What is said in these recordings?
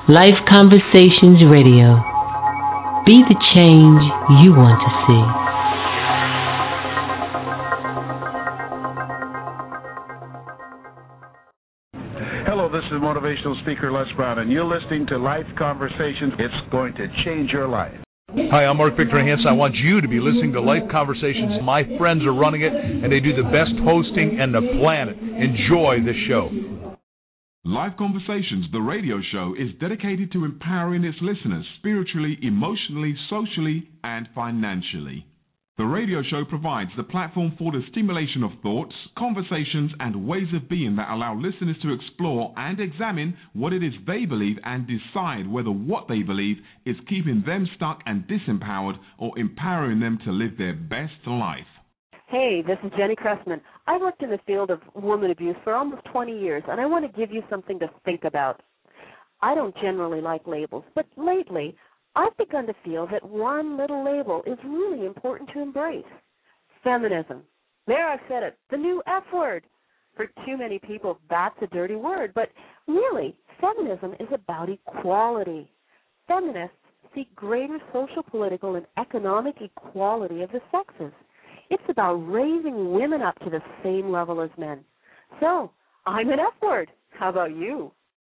Life Conversations Radio. Be the change you want to see. Hello, this is motivational speaker Les Brown, and you're listening to Life Conversations. It's going to change your life. Hi, I'm Mark Victor Hansen. I want you to be listening to Life Conversations. My friends are running it, and they do the best hosting in the planet. Enjoy the show. Life Conversations, the radio show, is dedicated to empowering its listeners spiritually, emotionally, socially, and financially. The radio show provides the platform for the stimulation of thoughts, conversations, and ways of being that allow listeners to explore and examine what it is they believe and decide whether what they believe is keeping them stuck and disempowered or empowering them to live their best life. Hey, this is Jenny Cressman. I worked in the field of woman abuse for almost 20 years, and I want to give you something to think about. I don't generally like labels, but lately I've begun to feel that one little label is really important to embrace. Feminism. There, I've said it, the new F word. For too many people, that's a dirty word, but really, feminism is about equality. Feminists seek greater social, political, and economic equality of the sexes. It's about raising women up to the same level as men. So, I'm an F word. How about you?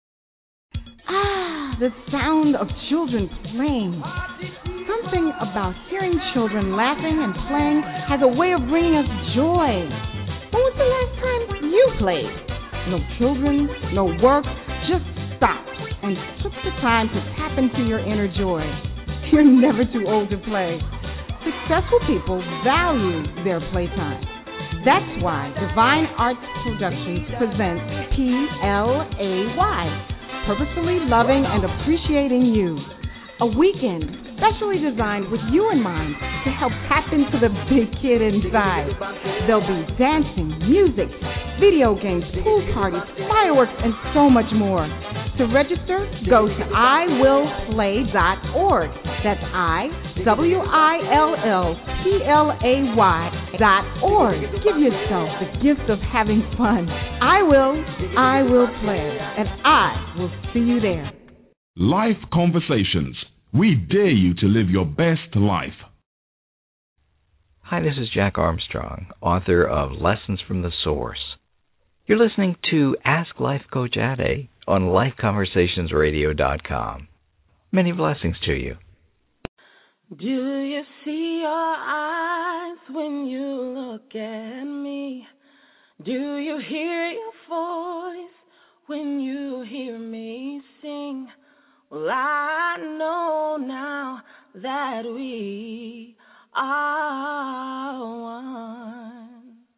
Ah, the sound of children playing. Something about hearing children laughing and playing has a way of bringing us joy. When was the last time you played? No children, no work, just stopped and took the time to tap into your inner joy. You're never too old to play. Successful people value their playtime. That's why Divine Arts Productions presents PLAY, Purposefully Loving and Appreciating You, a weekend specially designed with you in mind to help tap into the big kid inside. There'll be dancing, music, video games, pool parties, fireworks, and so much more. To register, go to iwillplay.org. That's IWILLPLAY.org. Give yourself the gift of having fun. I will play, and I will see you there. Life Conversations. We dare you to live your best life. Hi, this is Jack Armstrong, author of Lessons from the Source. You're listening to Ask Life Coach Ade on LifeConversationsRadio.com. Many blessings to you. Do you see your eyes when you look at me? Do you hear your voice when you hear me sing? Well, I know now that we are one.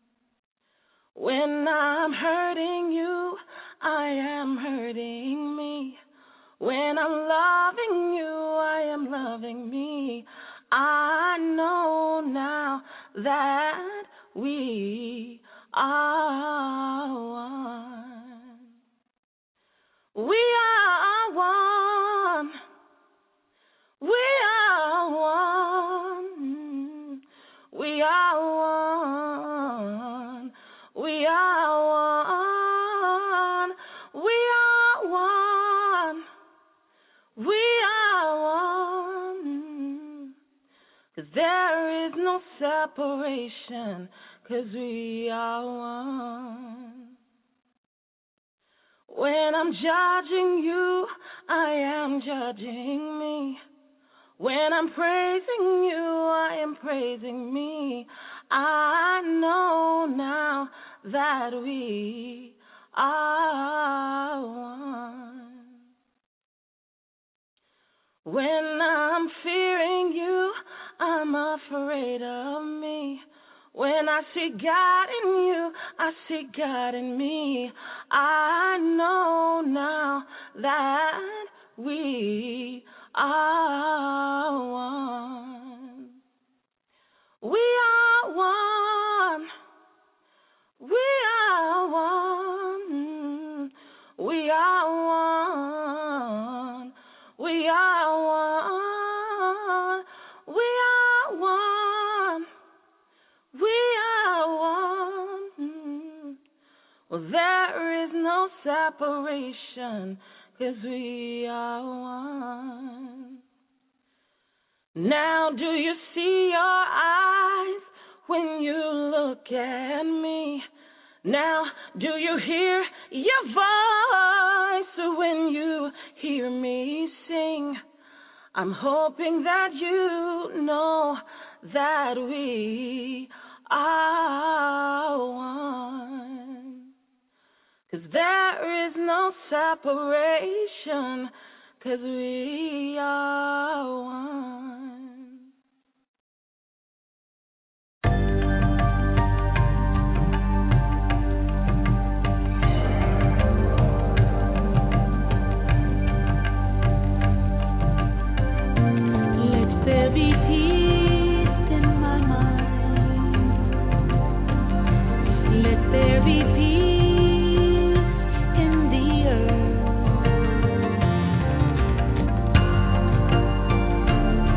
When I'm hurting you, I am hurting me. When I'm loving you, I am loving me. I know now that we are one. We are one. We are one. We are one. We are one. We are one. We are one. 'Cause there is no separation, 'cause we are one. When I'm judging you, I am judging me. When I'm praising you, I am praising me. I know now that we are one. When I'm fearing you, I'm afraid of me. When I see God in you, I see God in me. I know now that we are one. We are one. We are one. We are one. We are one. We are one. We are one. Well, there is no separation, 'cause we are one. Now do you see your eyes when you look at me? Now do you hear your voice when you hear me sing? I'm hoping that you know that we are one. 'Cause there is no separation, 'cause we are one. Let there be peace in my mind. Let there be peace in the earth.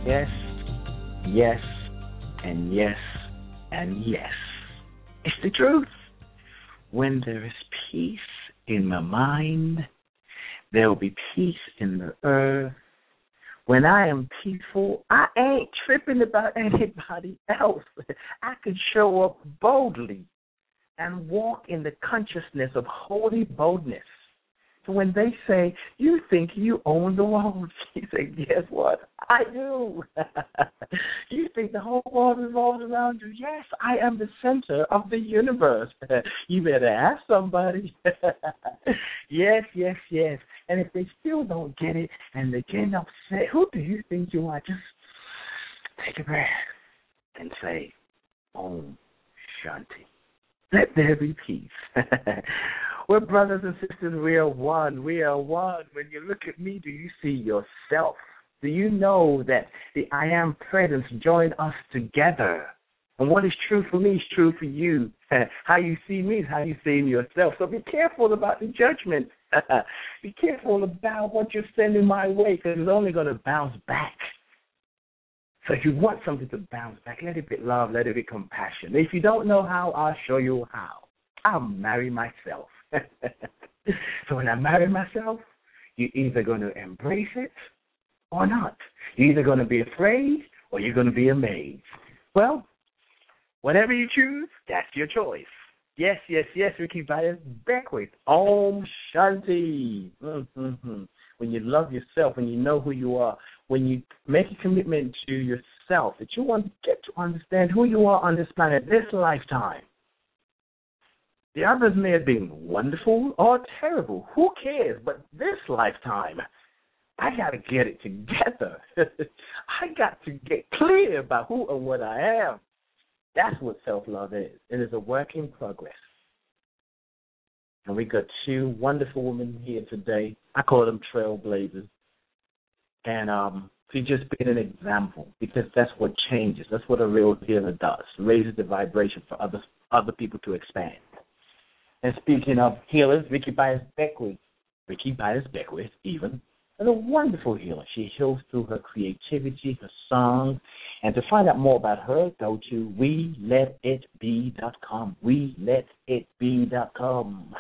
yes, yes, and yes, and yes. It's the truth. When there is peace in my mind, there will be peace in the earth. When I am peaceful, I ain't tripping about anybody else. I can show up boldly and walk in the consciousness of holy boldness. So when they say, you think you own the world, you say, guess what? I do. You think the whole world revolves around you? Yes, I am the center of the universe. You better ask somebody. Yes, yes, yes. And if they still don't get it and they get upset, who do you think you are? Just take a breath and say, Om Shanti. Let there be peace. We're brothers and sisters. We are one. We are one. When you look at me, do you see yourself? Do you know that the I Am presence join us together? And what is true for me is true for you. How you see me is how you see yourself. So be careful about the judgment. Be careful about what you're sending my way, because it's only going to bounce back. So if you want something to bounce back, let it be love, let it be compassion. If you don't know how, I'll show you how. I'll marry myself. So when I marry myself, you're either going to embrace it or not. You're either going to be afraid or you're going to be amazed. Well, whatever you choose, that's your choice. Yes, yes, yes, Ricky Byers Beckwith. Om Shanti. When you love yourself, when you know who you are, when you make a commitment to yourself, that you want to get to understand who you are on this planet, this lifetime. The others may have been wonderful or terrible. Who cares? But this lifetime, I got to get it together. I got to get clear about who and what I am. That's what self-love is. It is a work in progress. And we got two wonderful women here today. I call them trailblazers. And to just be an example, because that's what changes. That's what a real healer does. Raises the vibration for other people to expand. And speaking of healers, Ricky Byers Beckwith, even, is a wonderful healer. She heals through her creativity, her songs. And to find out more about her, go to weletitbe.com. Weletitbe.com.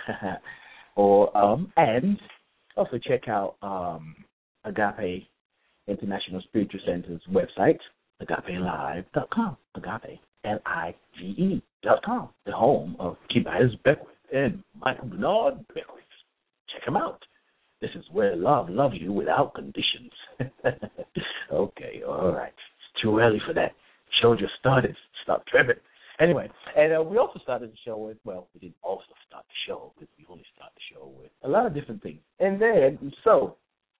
And also check out Agape International Spiritual Center's website, agapelive.com. Agape, Live.com, the home of Ricky Byers Beckwith and Michael Bernard Beckwith. Check them out. This is where love you without conditions. Okay, all right. It's too early for that. The show just started. Stop tripping. Anyway, and we also started the show with, well, we didn't also start the show, but we only start the show with a lot of different things. And then, so,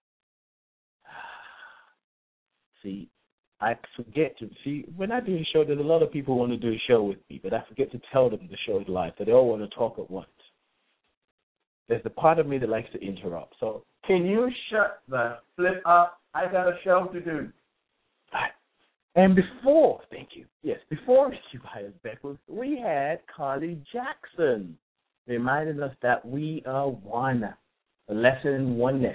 see, I forget to see, when I do a show, there's a lot of people who want to do a show with me, but I forget to tell them the show is live, so they all want to talk at once. There's the part of me that likes to interrupt. So, can you shut the flip up? I got a show to do. Right. And before, thank you, yes, before Ricky Byers Beckwith, we had Carly Jackson reminding us that we are one, a lesson in oneness.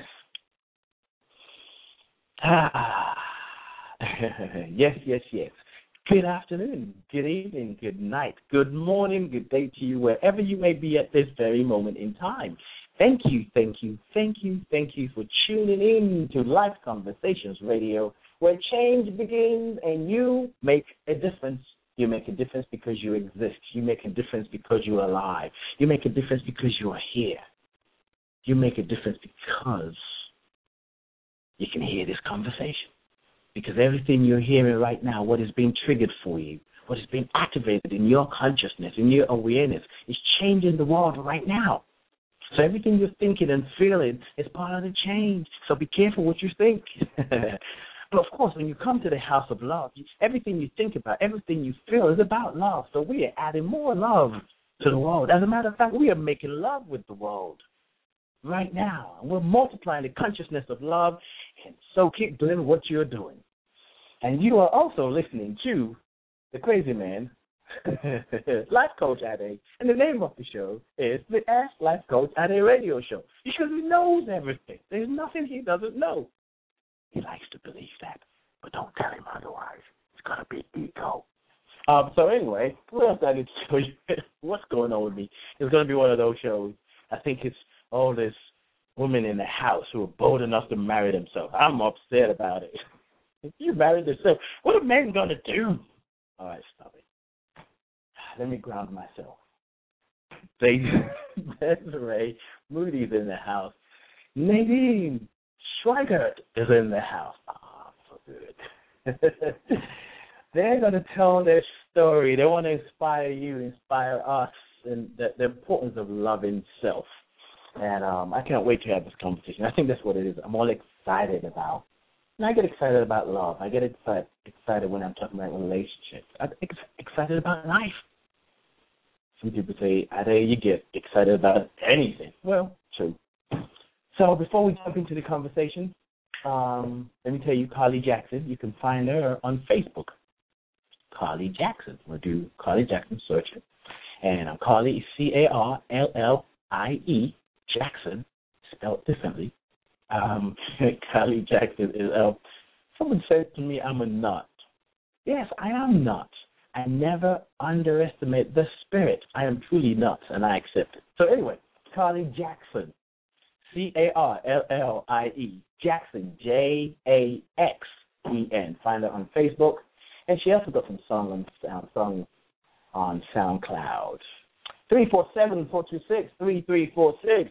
Yes, yes, yes. Good afternoon, good evening, good night, good morning, good day to you, wherever you may be at this very moment in time. Thank you, thank you, thank you, thank you for tuning in to Life Conversations Radio, where change begins and you make a difference. You make a difference because you exist. You make a difference because you're alive. You make a difference because you are here. You make a difference because you can hear this conversation. Because everything you're hearing right now, what is being triggered for you, what is being activated in your consciousness, in your awareness, is changing the world right now. So everything you're thinking and feeling is part of the change. So be careful what you think. But, of course, when you come to the house of love, everything you think about, everything you feel is about love. So we are adding more love to the world. As a matter of fact, we are making love with the world right now. We're multiplying the consciousness of love, and so keep doing what you're doing. And you are also listening to The Crazy Man, Life Coach Ade, and the name of the show is the Ask Life Coach Ade Radio Show, because he knows everything. There's nothing he doesn't know. He likes to believe that. but don't tell him otherwise. It's going to be ego. So anyway, what else I need to show you? What's going on with me? It's going to be one of those shows. I think it's all this women in the house who are bold enough to marry themselves. I'm upset about it. If you marry yourself, what are men going to do? All right, stop it. Let me ground myself. Desiree Moody's in the house. Nadine Schweigert is in the house. Oh, so good. They're going to tell their story. They want to inspire you, inspire us, and the importance of loving self. And I can't wait to have this conversation. I think that's what it is. I'm all excited about. And I get excited about love. I get excited when I'm talking about relationships. I get excited about life. Some people say, Ade, you get excited about anything. Well, true. So before we jump into the conversation, let me tell you, Carly Jackson. You can find her on Facebook. Carly Jackson. We'll do Carly Jackson, search it. And Carly is Carlie, Jackson, spelled differently. Carly Jackson is, someone said to me, I'm a nut. Yes, I am not. I never underestimate the spirit. I am truly nuts, and I accept it. So anyway, Carly Jackson, Carlie, Jackson, Jacksen. Find her on Facebook. And she also got some songs on SoundCloud. 347-426-3346.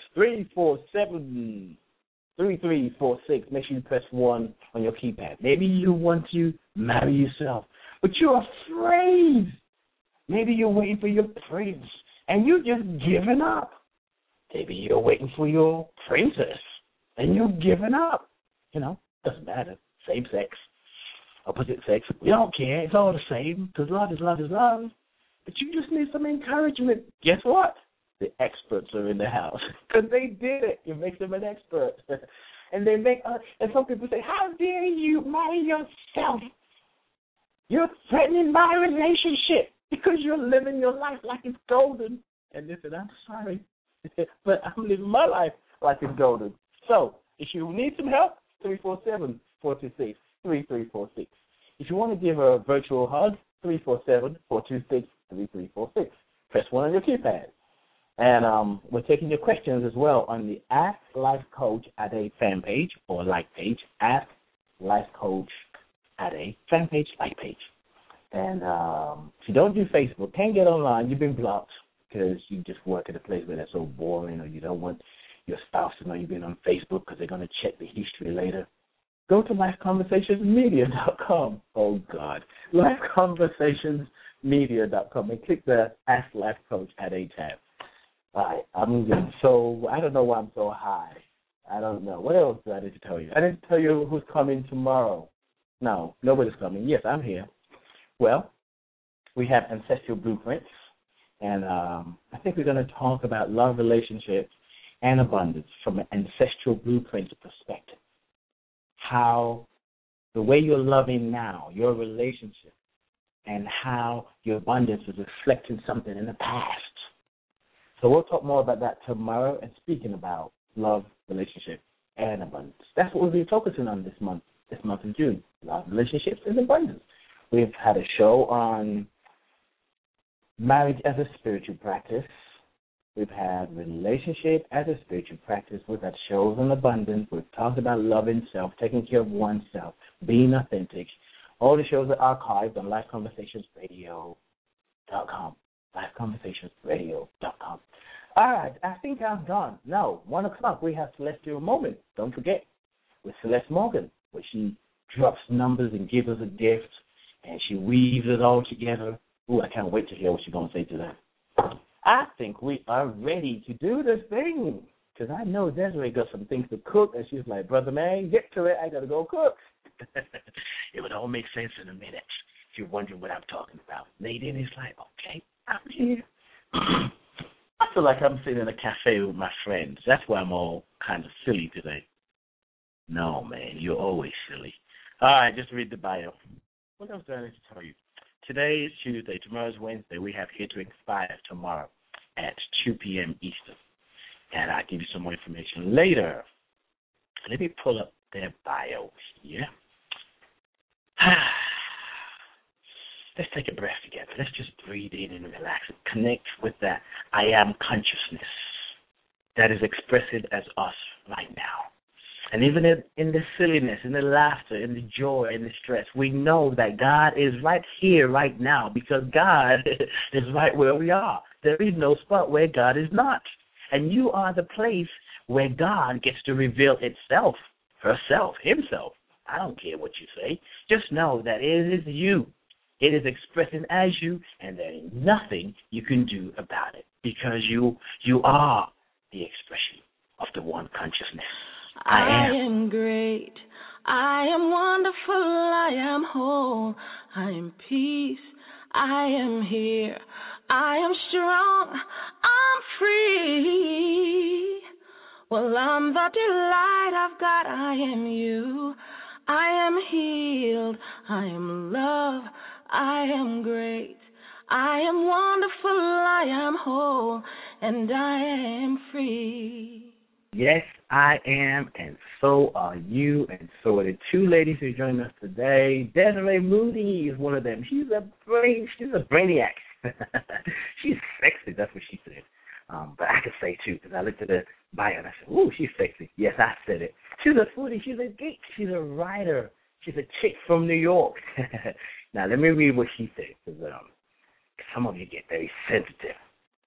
347-3346. Make sure you press 1 on your keypad. Maybe you want to marry yourself, but you're afraid. Maybe you're waiting for your prince, and you're just giving up. Maybe you're waiting for your princess, and you're giving up. Doesn't matter. Same sex. Opposite sex, we don't care. It's all the same because love is love is love. But you just need some encouragement. Guess what? The experts are in the house because they did it. It makes them an expert. And they make and some people say, how dare you marry yourself? You're threatening my relationship because you're living your life like it's golden. And listen, I'm sorry, but I'm living my life like it's golden. So if you need some help, 347-426. 3346. If you want to give her a virtual hug, 347-426-3346. Press 1 on your keypad. And we're taking your questions as well on the Ask Life Coach Ade fan page or like page. Ask Life Coach Ade fan page, like page. And if you don't do Facebook, can't get online, you've been blocked because you just work at a place where that's so boring, or you don't want your spouse to know you've been on Facebook because they're going to check the history later. Go to lifeconversationsmedia.com. Oh, God. Lifeconversationsmedia.com and click the Ask Life Coach Ade tab. All right. I don't know why I'm so high. I don't know. What else do I need to tell you? I didn't tell you who's coming tomorrow. No, nobody's coming. Yes, I'm here. Well, we have Ancestral Blueprints, and I think we're going to talk about love, relationships, and abundance from an Ancestral Blueprints perspective. How the way you're loving now, your relationship, and how your abundance is reflecting something in the past. So we'll talk more about that tomorrow and speaking about love, relationship, and abundance. That's what we'll be focusing on this month in June, love, relationships, and abundance. We've had a show on marriage as a spiritual practice. We've had relationship as a spiritual practice. We've had shows on abundance. We've talked about loving self, taking care of oneself, being authentic. All the shows are archived on lifeconversationsradio.com. Lifeconversationsradio.com. All right, I think I'm done. No, 1 o'clock, we have Celestial Moment. Don't forget, with Celeste Morgan, where she drops numbers and gives us a gift, and she weaves it all together. Ooh, I can't wait to hear what she's going to say today. I think we are ready to do this thing, because I know Desiree got some things to cook, and she's like, brother man, get to it. I got to go cook. It would all make sense in a minute if you're wondering what I'm talking about. Nadine is like, okay, I'm here. I feel like I'm sitting in a cafe with my friends. That's why I'm all kind of silly today. No, man, you're always silly. All right, just read the bio. What else do I need to tell you? Today is Tuesday. Tomorrow is Wednesday. We have Here to Inspire tomorrow at 2 p.m. Eastern. And I'll give you some more information later. Let me pull up their bio here. Let's take a breath together. Let's just breathe in and relax and connect with that I am consciousness that is expressed as us right now. And even in the silliness, in the laughter, in the joy, in the stress, we know that God is right here, right now, because God is right where we are. There is no spot where God is not. And you are the place where God gets to reveal itself, herself, himself. I don't care what you say. Just know that it is you. It is expressing as you, and there is nothing you can do about it because you are the expression of the one consciousness. I am great. I am wonderful. I am whole. I am peace. I am here. I am strong. I'm free. Well, I'm the delight of God. I am you. I am healed. I am love. I am great. I am wonderful. I am whole. And I am free. Yes, I am, and so are you, and so are the two ladies who joined us today. Desiree Moody is one of them. She's a brainiac. She's sexy, that's what she said. But I could say, too, because I looked at the bio and I said, ooh, she's sexy. Yes, I said it. She's a foodie. She's a geek. She's a writer. She's a chick from New York. Now, let me read what she said, because some of you get very sensitive.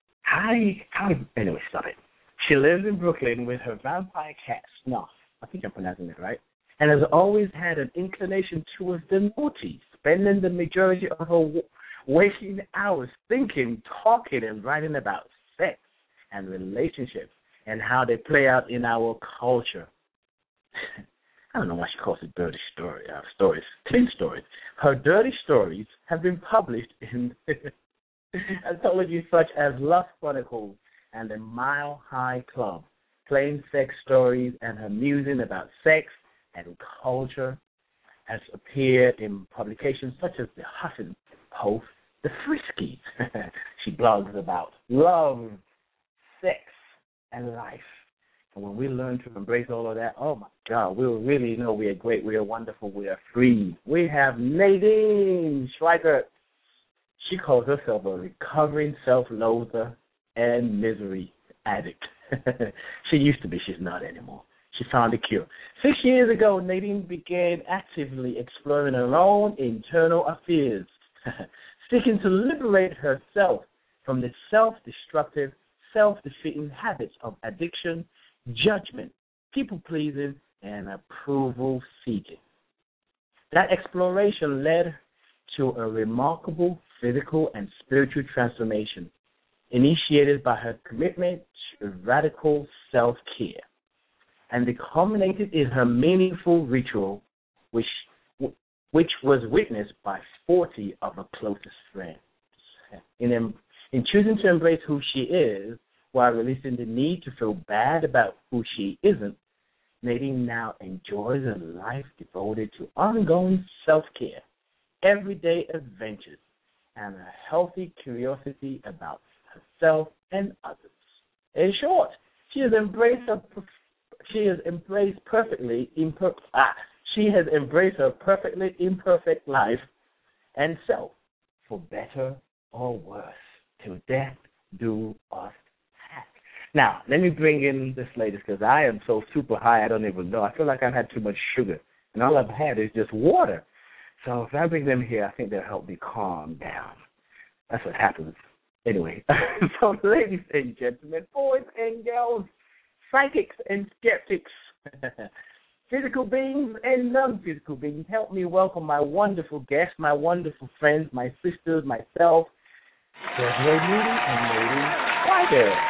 Anyway, stop it. She lives in Brooklyn with her vampire cat, Snuff. I think I'm pronouncing it right. And has always had an inclination towards the naughty, spending the majority of her waking hours thinking, talking, and writing about sex and relationships and how they play out in our culture. I don't know why she calls it dirty stories, clean stories. Her dirty stories have been published in anthologies such as Lust Chronicles and the Mile High Club, plain sex stories, and her musing about sex and culture has appeared in publications such as the Huffington Post, the Friskies. She blogs about love, sex, and life. And when we learn to embrace all of that, oh my God, we'll really know we are great, we are wonderful, we are free. We have Nadine Schweikert. She calls herself a recovering self-loather and misery addict. She used to be. She's not anymore. She found a cure. 6 years ago, Nadine began actively exploring her own internal affairs, seeking to liberate herself from the self-destructive, self-defeating habits of addiction, judgment, people-pleasing, and approval-seeking. That exploration led to a remarkable physical and spiritual transformation, initiated by her commitment to radical self-care, and culminated in her meaningful ritual, which was witnessed by 40 of her closest friends. In choosing to embrace who she is while releasing the need to feel bad about who she isn't, Nadine now enjoys a life devoted to ongoing self-care, everyday adventures, and a healthy curiosity about herself and others. In short, she has embraced her perfectly imperfect life and self, for better or worse, till death do us part. Now, let me bring in this lady, because I am so super high I don't even know. I feel like I've had too much sugar, and all I've had is just water. So if I bring them here, I think they'll help me calm down. That's what happens. Anyway, so ladies and gentlemen, boys and girls, psychics and skeptics, physical beings and non-physical beings, help me welcome my wonderful guests, my wonderful friends, my sisters, myself, Desiree Moody and Nadine Schweikert.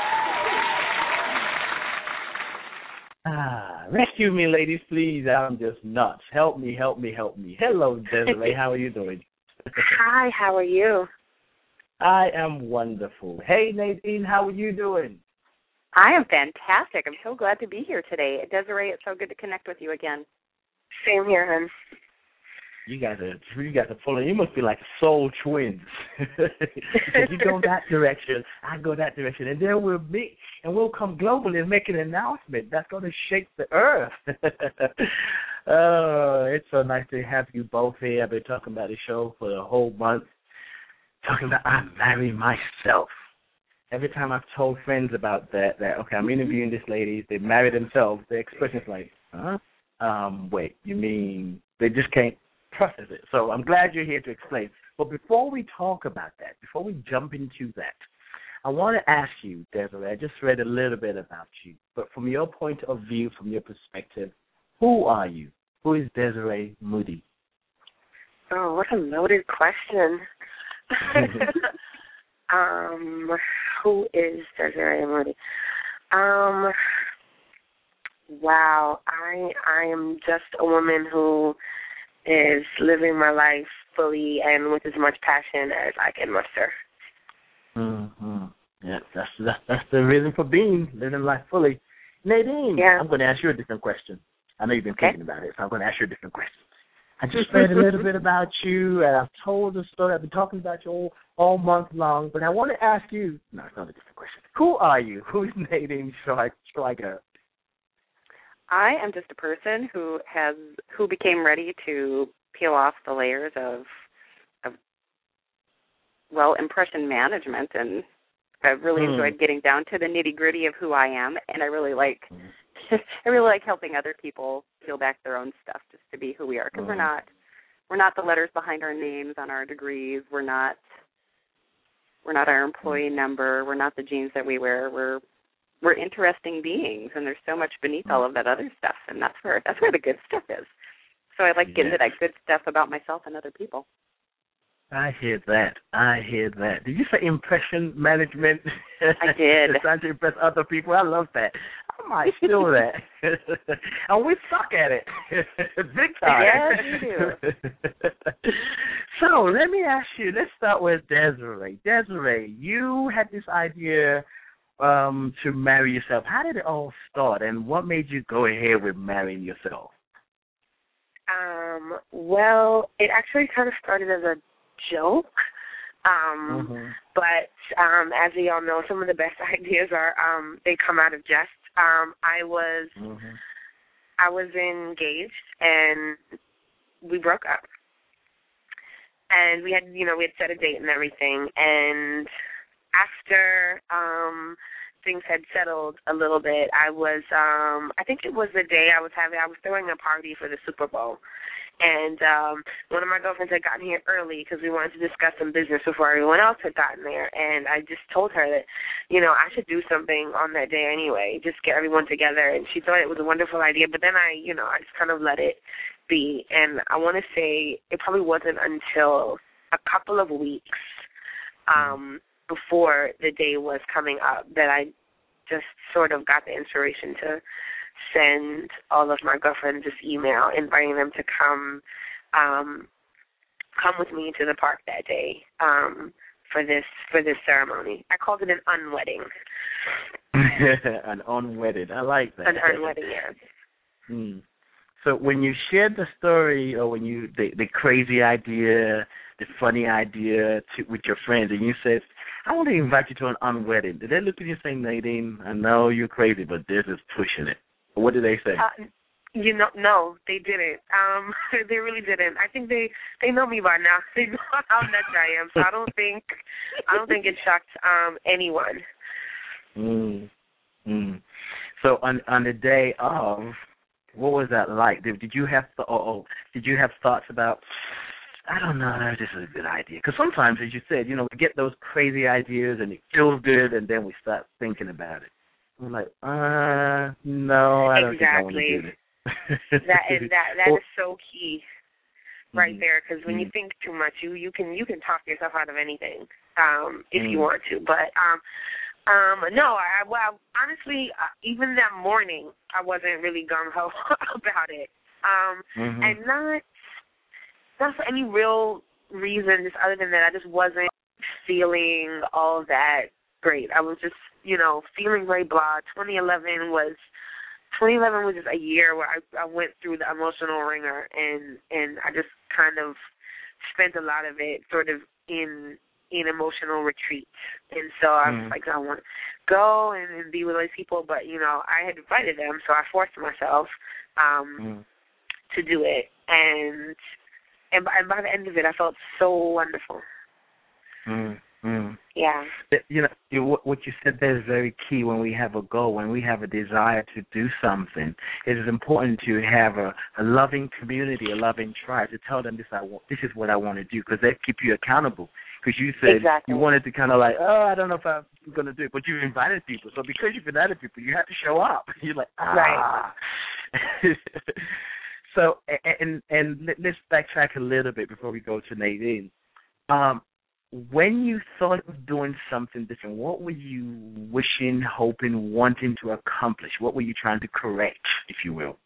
Rescue me, ladies, please. I'm just nuts. Help me, help me, help me. Hello, Desiree. How are you doing? Hi, how are you? I am wonderful. Hey, Nadine, how are you doing? I am fantastic. I'm so glad to be here today. Desiree, it's so good to connect with you again. Same here, hon. You guys are full of, you must be like soul twins. Because you go that direction, I go that direction, and then we'll meet, and we'll come globally and make an announcement that's going to shake the earth. It's so nice to have you both here. I've been talking about the show for the whole month. Talking about I marry myself. Every time I've told friends about that, okay, I'm interviewing this lady, they marry themselves, their expression is like, huh? Wait, you mean they just can't process it. So I'm glad you're here to explain. But before we talk about that, before we jump into that, I want to ask you, Desiree, I just read a little bit about you, but from your point of view, from your perspective, who are you? Who is Desiree Moody? Oh, what a loaded question. Who is Desiree Moody? Wow, I am just a woman who is living my life fully and with as much passion as I can muster. Mm-hmm. Yeah, that's the reason for being, living life fully. Nadine, yeah. I'm going to ask you a different question. I know you've been thinking about it, so I'm going to ask you a different question. I just read a little bit about you, and I've told the story. I've been talking about you all month long, but I want to ask you, no, it's not a different question. Who are you? Who is Nadine Schweiger? I am just a person who became ready to peel off the layers of impression management, and I've really enjoyed getting down to the nitty-gritty of who I am, and I really like helping other people peel back their own stuff just to be who we are, because we're not the letters behind our names on our degrees. We're not our employee number. We're not the jeans that we wear. We're interesting beings, and there's so much beneath all of that other stuff, and that's where the good stuff is. So I like getting to that good stuff about myself and other people. I hear that. Did you say impression management? I did. Trying to impress other people. I love that. I might steal that. And we suck at it. Big time. Yes, you do. So let me ask you, let's start with Desiree. Desiree, you had this idea to marry yourself. How did it all start, and what made you go ahead with marrying yourself? Well, it actually kind of started as a joke, but as we all know, some of the best ideas are they come out of jest. I was engaged, and we broke up, and we had set a date and everything, and after things had settled a little bit, I was I think it was the day I was throwing a party for the Super Bowl. And one of my girlfriends had gotten here early because we wanted to discuss some business before everyone else had gotten there. And I just told her that, I should do something on that day anyway, just get everyone together. And she thought it was a wonderful idea. But then I just kind of let it be. And I want to say it probably wasn't until a couple of weeks before the day was coming up that I just sort of got the inspiration to send all of my girlfriends this email inviting them to come with me to the park that day for this ceremony. I called it an unwedding. An unwedded. I like that. An unwedding, yes. So when you shared the story, or when the crazy idea, the funny idea with your friends, and you said, I want to invite you to an unwedding, did they look at you and say, Nadine, I know you're crazy, but this is pushing it? What did they say? No, they didn't. They really didn't. I think they know me by now. They know how nuts I am, so I don't think it shocked anyone. So on the day of, what was that like? Did you have thoughts about, I don't know if this is a good idea? Because sometimes, as you said, we get those crazy ideas and it feels good, and then we start thinking about it. I'm like, no, I don't think I want to do it. That is so key, right there. Because when you think too much, you can talk yourself out of anything if you want to. But no, honestly, even that morning, I wasn't really gung ho about it, and not for any real reason, just other than that, I just wasn't feeling all that great. I was just, feeling very blah. 2011 was just a year where I went through the emotional ringer, and I just kind of spent a lot of it sort of in emotional retreat. And so I was like, I want to go and be with those people, but, I had invited them, so I forced myself. to do it, and by the end of it, I felt so wonderful. Yeah. You know, what you said there is very key. When we have a goal, when we have a desire to do something, it is important to have a loving community, a loving tribe, to tell them this is what I want to do, because they keep you accountable. Because you said you wanted to kind of like, I don't know if I'm going to do it, but you invited people. So because you've invited people, you have to show up. You're like, Right. So, and let's backtrack a little bit before we go to Nadine. When you thought of doing something different, what were you wishing, hoping, wanting to accomplish? What were you trying to correct, if you will?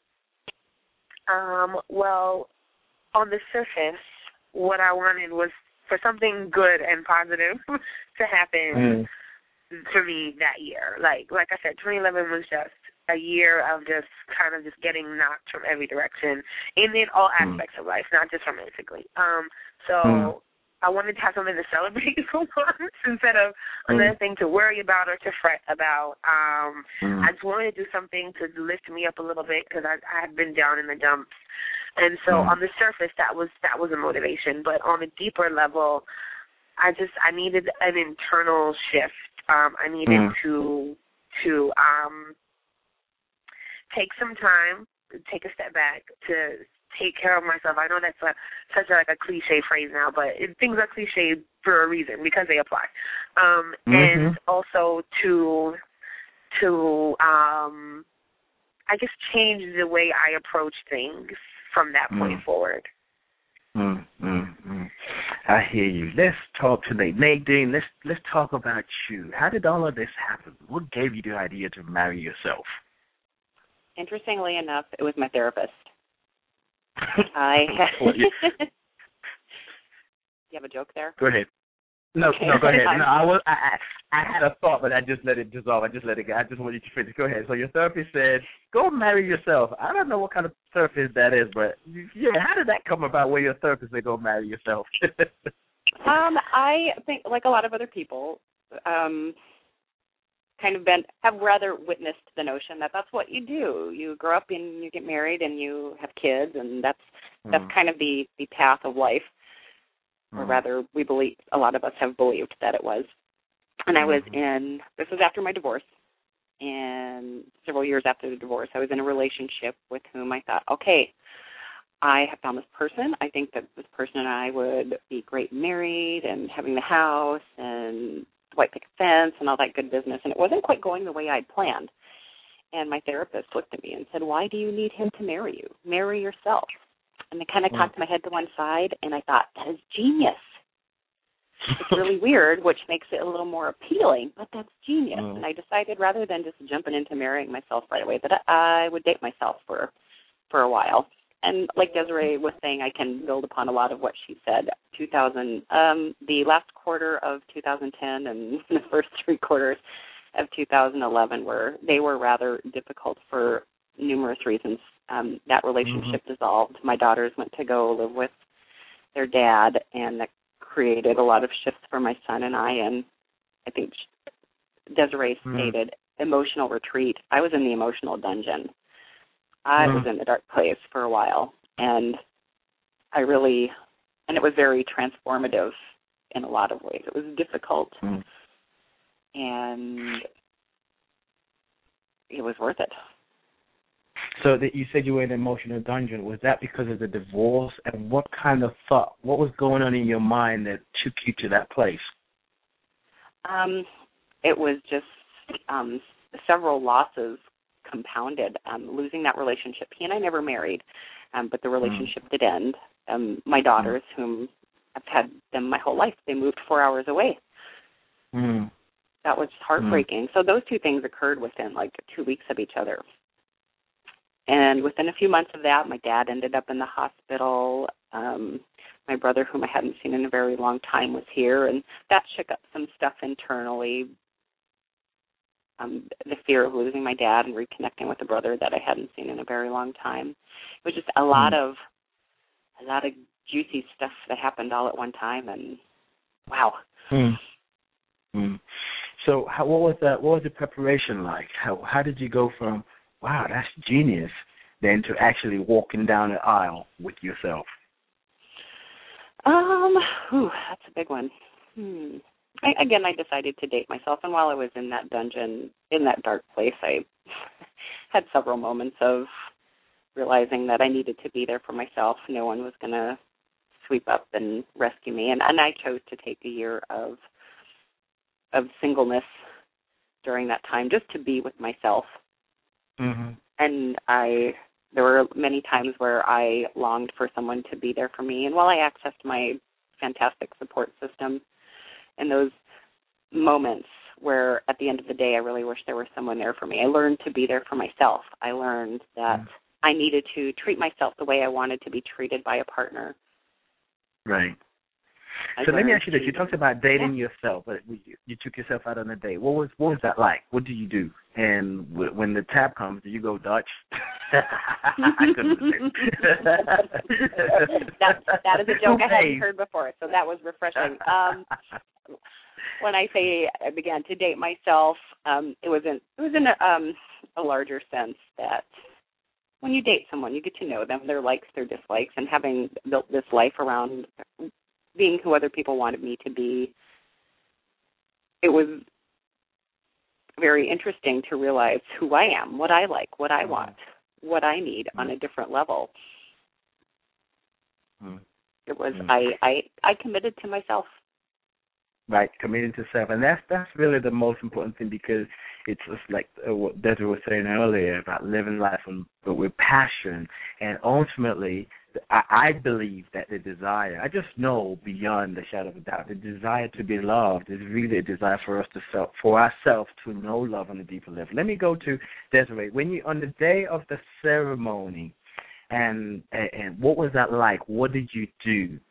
Well, on the surface, what I wanted was for something good and positive to happen for me that year. Like I said, 2011 was just a year of just kind of just getting knocked from every direction in all aspects of life, not just romantically. So I wanted to have something to celebrate for once instead of another thing to worry about or to fret about. I just wanted to do something to lift me up a little bit because I had been down in the dumps. And so on the surface, that was a motivation. But on a deeper level, I needed an internal shift. I needed to take some time, take a step back to take care of myself. I know that's such a cliche phrase now, but things are cliche for a reason because they apply. And also to I guess change the way I approach things from that point forward. I hear you. Let's talk to Nadine. Let's talk about you. How did all of this happen? What gave you the idea to marry yourself? Interestingly enough, it was my therapist. You have a joke there? Go ahead. No, go ahead. No, I had a thought, but I just let it dissolve. I just let it go. I just wanted you to finish. Go ahead. So your therapist said, go marry yourself. I don't know what kind of therapist that is, but yeah, how did that come about where your therapist said, go marry yourself? I think, like a lot of other people, have rather witnessed the notion that that's what you do. You grow up and you get married and you have kids, and that's kind of the path of life. Or rather, we believe, a lot of us have believed that it was. And I was this was after my divorce, and several years after the divorce, I was in a relationship with whom I thought, okay, I have found this person. I think that this person and I would be great married and having the house and white picket fence and all that good business. And it wasn't quite going the way I'd planned. And my therapist looked at me and said, why do you need him to marry you? Marry yourself. And I kind of cocked my head to one side, and I thought, that is genius. It's really weird, which makes it a little more appealing, but that's genius. And I decided rather than just jumping into marrying myself right away, that I would date myself for a while. And like Desiree was saying, I can build upon a lot of what she said. The last quarter of 2010 and the first 3 quarters of 2011 were rather difficult for numerous reasons. That relationship dissolved. My daughters went to go live with their dad, and that created a lot of shifts for my son and I. And I think Desiree stated emotional retreat. I was in the emotional dungeon. I was in the dark place for a while, and it was very transformative in a lot of ways. It was difficult, and it was worth it. So that you said you were in an emotional dungeon. Was that because of the divorce? And what was going on in your mind that took you to that place? It was just several losses compounded. Losing that relationship. He and I never married, but the relationship did end. My daughters, whom I've had them my whole life, they moved 4 hours away. That was heartbreaking. So those two things occurred within like 2 weeks of each other. And within a few months of that, my dad ended up in the hospital. My brother, whom I hadn't seen in a very long time, was here, and that shook up some stuff internally. The fear of losing my dad and reconnecting with a brother that I hadn't seen in a very long time. It was just a lot of juicy stuff that happened all at one time, and wow. So what was the preparation like? How did you go from, wow, that's genius, than to actually walking down the aisle with yourself? That's a big one. I decided to date myself, and while I was in that dungeon, in that dark place, I had several moments of realizing that I needed to be there for myself. No one was going to sweep up and rescue me, and I chose to take a year of singleness during that time, just to be with myself. Mm-hmm. And there were many times where I longed for someone to be there for me. And while I accessed my fantastic support system, in those moments where at the end of the day I really wish there was someone there for me, I learned to be there for myself. I learned that I needed to treat myself the way I wanted to be treated by a partner. Right. So let me ask you this. You talked about dating yourself, but you took yourself out on a date. What was that like? What do you do? And when the tab comes, do you go Dutch? I couldn't that is a joke I hadn't heard before, so that was refreshing. When I say I began to date myself, it was in a larger sense that when you date someone, you get to know them, their likes, their dislikes, and having built this life around being who other people wanted me to be, it was very interesting to realize who I am, what I like, what I want, what I need on a different level. It was I committed to myself. Right, committing to self, and that's really the most important thing, because it's just like what Desiree was saying earlier about living life with passion, and ultimately, I believe that the desire, I just know beyond the shadow of a doubt, the desire to be loved is really a desire for us for ourselves to know love on a deeper level. Let me go to Desiree. When you on the day of the ceremony, and what was that like? What did you do?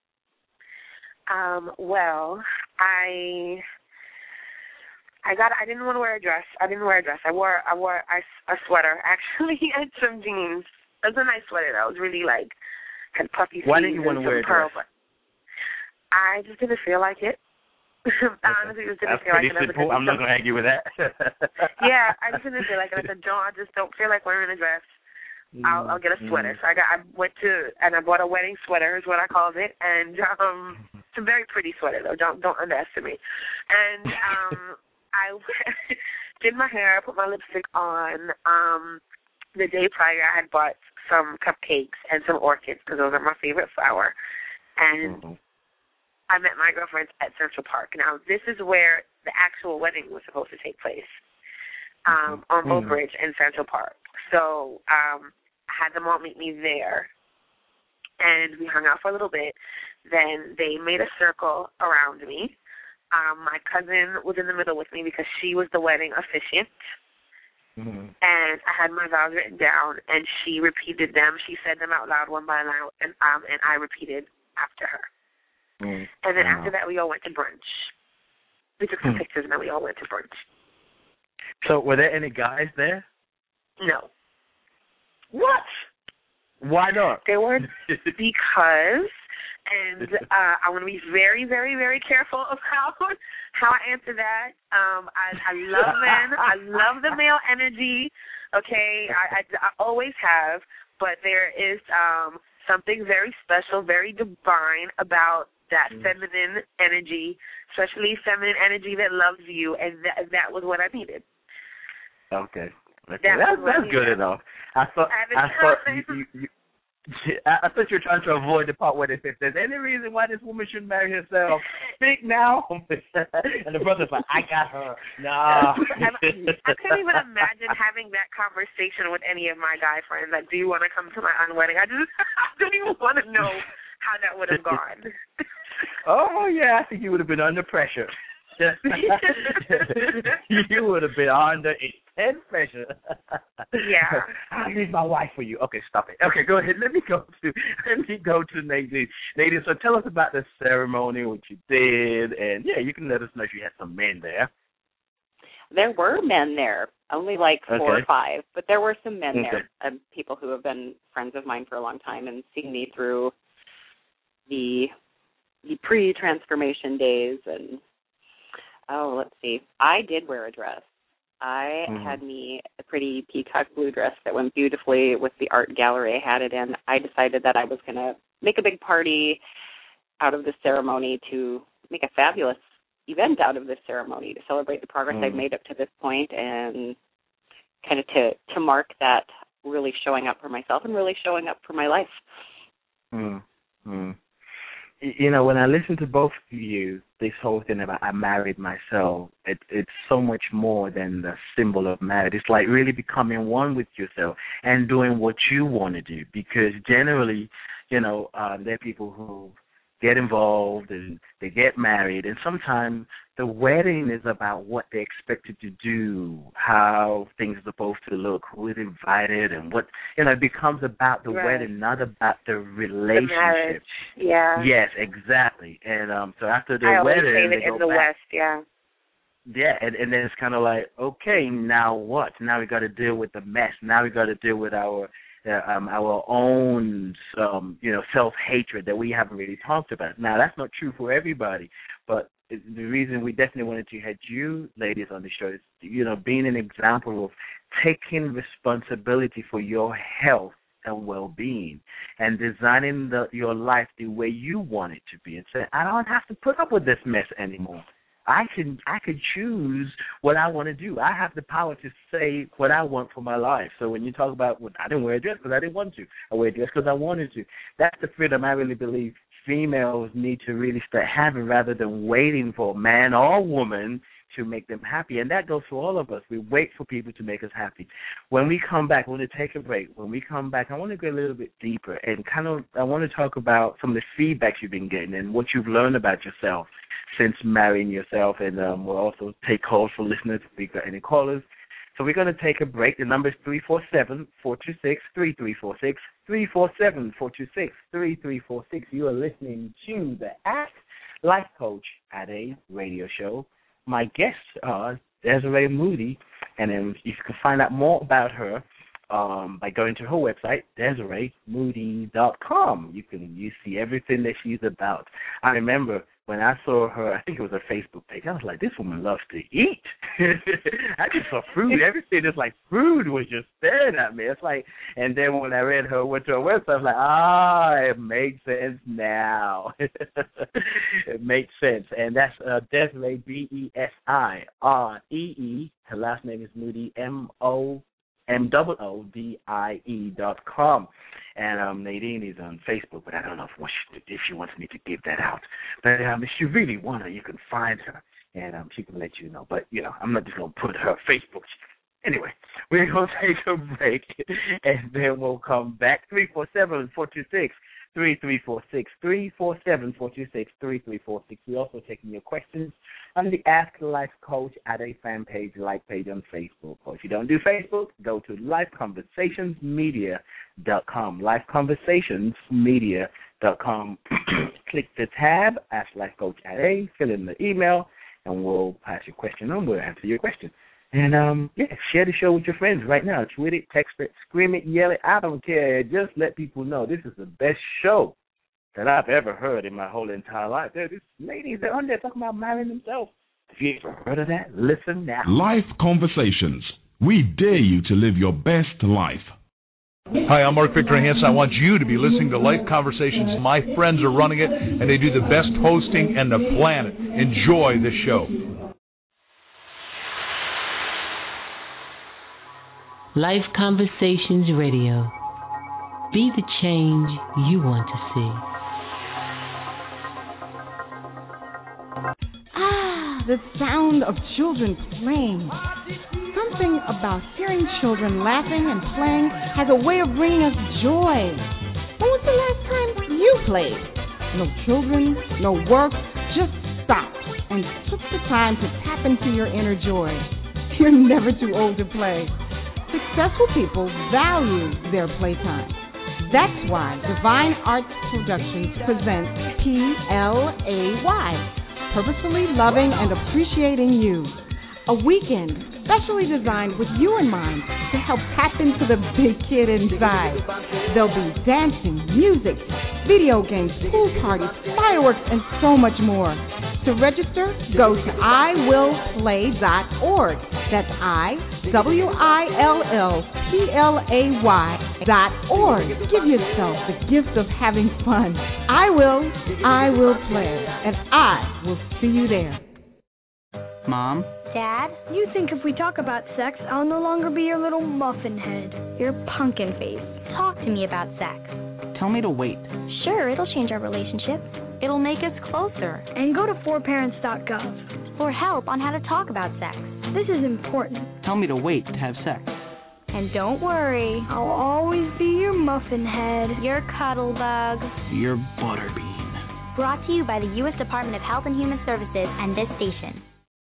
Well, I didn't want to wear a dress. I wore a sweater, actually, and some jeans. It was a nice sweater. That was really had puffy sleeves. Why didn't you want to wear a dress? I just didn't feel like it. Honestly, just didn't feel like it. That's pretty simple. I'm not going to argue with that. Yeah, I just didn't feel like it. I said, I just don't feel like wearing a dress. I'll get a sweater. So I went to, and I bought a wedding sweater, is what I called it, and it's a very pretty sweater though. Don't underestimate. And I did my hair, put my lipstick on. The day prior, I had bought some cupcakes and some orchids because those are my favorite flower, and I met my girlfriends at Central Park. Now this is where the actual wedding was supposed to take place, on Boat Bridge in Central Park. So I had them all meet me there, and we hung out for a little bit. Then they made a circle around me. My cousin was in the middle with me because she was the wedding officiant, and I had my vows written down, and she repeated them. She said them out loud one by one, and I repeated after her. And then after that, we all went to brunch. We took some pictures, and then we all went to brunch. So were there any guys there? No. What? Why not? They weren't, because, and I want to be very, very, very careful of how I answer that. I love men. I love the male energy. Okay, I always have, but there is something very special, very divine about that feminine energy, especially feminine energy that loves you, and that was what I needed. Okay. That's good enough. I thought you were trying to avoid the part where they said, if there's any reason why this woman should marry herself, speak now. And the brother's like, I got her. Nah. I couldn't even imagine having that conversation with any of my guy friends. Like, do you want to come to my aunt's wedding? I don't even want to know how that would have gone. Oh, yeah, I think you would have been under pressure. You would have been under intense pressure. Yeah. I need my wife for you. Okay, stop it. Okay, go ahead. Let me go to Nadine. Nadine, so tell us about the ceremony, what you did, and yeah, you can let us know if you had some men there. There were men there, only 4 or 5, but there were some men there, people who have been friends of mine for a long time and seen me through the pre-transformation days. And let's see, I did wear a dress. I had me a pretty peacock blue dress that went beautifully with the art gallery I had it in. I decided that I was going to make a big party out of this ceremony, to make a fabulous event out of this ceremony, to celebrate the progress I've made up to this point, and kind of to mark that really showing up for myself and really showing up for my life. You know, when I listen to both of you, this whole thing about I married myself, it's so much more than the symbol of marriage. It's like really becoming one with yourself and doing what you want to do. Because generally, you know, there are people who get involved and they get married, and sometimes the wedding is about what they're expected to do, how things are supposed to look, who is invited, and what, you know, it becomes about the wedding, not about the relationship. The marriage. Yeah. Yes, exactly. And so after the I wedding, always say they that go in the back. West, yeah. Yeah, and then it's kind of like, okay, now what? Now we got to deal with the mess. Now we got to deal with our own, you know, self-hatred that we haven't really talked about. Now, that's not true for everybody, but the reason we definitely wanted to have you ladies on the show is, you know, being an example of taking responsibility for your health and well-being and designing your life the way you want it to be, and say, I don't have to put up with this mess anymore. I could choose what I want to do. I have the power to say what I want for my life. So when you talk about, well, I didn't wear a dress because I didn't want to. I wear a dress because I wanted to. That's the freedom I really believe females need to really start having, rather than waiting for a man or woman to make them happy. And that goes for all of us. We wait for people to make us happy. When we come back, we're going to take a break. When we come back, I want to go a little bit deeper and I want to talk about some of the feedback you've been getting and what you've learned about yourself since marrying yourself. And we'll also take calls for listeners if we've got any callers. So we're going to take a break. The number is 347-426-3346, 347-426-3346. You are listening to the Ask Life Coach at a radio show. My guests are Desiree Moody, and then you can find out more about her by going to her website, DesireeMoody.com. You see everything that she's about. I remember when I saw her, I think it was her Facebook page, I was like, this woman loves to eat. I just saw food. Everything is like food was just staring at me. It's like, and then when I went to her website, I was like, it makes sense now. It makes sense. And that's Desiree, Besiree. Her last name is Moody, MOODIE.com. And Nadine is on Facebook, but I don't know if she wants me to give that out. But if you really want her, you can find her, and she can let you know. But, you know, I'm not just going to put her Facebook. Anyway, we're going to take a break, and then we'll come back. 347-426-3346, 347-426-3346. We're also taking your questions on the Ask Life Coach at a fan page, like page on Facebook. Or if you don't do Facebook, go to lifeconversationsmedia.com, lifeconversationsmedia.com. Click the tab, Ask Life Coach at a, fill in the email, and we'll pass your question on. We'll answer your question. And, share the show with your friends right now. Tweet it, text it, scream it, yell it. I don't care. Just let people know this is the best show that I've ever heard in my whole entire life. There's ladies that are on there talking about marrying themselves. If you ever heard of that, listen now. Life Conversations. We dare you to live your best life. Hi, I'm Mark Victor Hansen. I want you to be listening to Life Conversations. My friends are running it, and they do the best hosting on the planet. Enjoy the show. Life Conversations Radio. Be the change you want to see. The sound of children playing. Something about hearing children laughing and playing has a way of bringing us joy. When was the last time you played? No children, no work, just stopped and took the time to tap into your inner joy. You're never too old to play. Successful people value their playtime. That's why Divine Arts Productions presents PLAY, Purposefully Loving and Appreciating You, a weekend specially designed with you in mind to help tap into the big kid inside. There'll be dancing, music, video games, pool parties, fireworks, and so much more. To register, go to iwillplay.org. That's IWILLPLAY.org. Give yourself the gift of having fun. I will play, and I will see you there. Mom? Dad? You think if we talk about sex, I'll no longer be your little muffin head, your pumpkin face. Talk to me about sex. Tell me to wait. Sure, it'll change our relationship. It'll make us closer. And go to forparents.gov for help on how to talk about sex. This is important. Tell me to wait to have sex. And don't worry, I'll always be your muffin head, your cuddle bug, your butterbean. Brought to you by the U.S. Department of Health and Human Services and this station.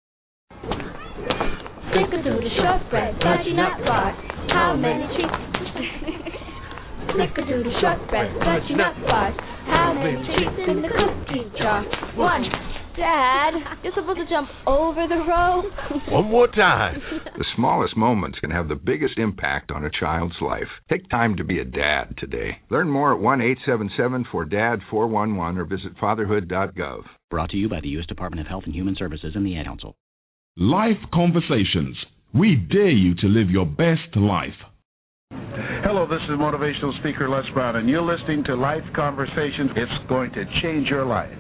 Snickerdoodle shortbread, butternut bar. How many treats? Snickerdoodle shortbread, butternut bar. How many treats in the cookie jar? One. Dad, you're supposed to jump over the rope. One more time. The smallest moments can have the biggest impact on a child's life. Take time to be a dad today. Learn more at 1-877-4DAD-411 or visit fatherhood.gov. Brought to you by the U.S. Department of Health and Human Services and the Ad Council. Life Conversations. We dare you to live your best life. Hello, this is motivational speaker Les Brown, and you're listening to Life Conversations. It's going to change your life.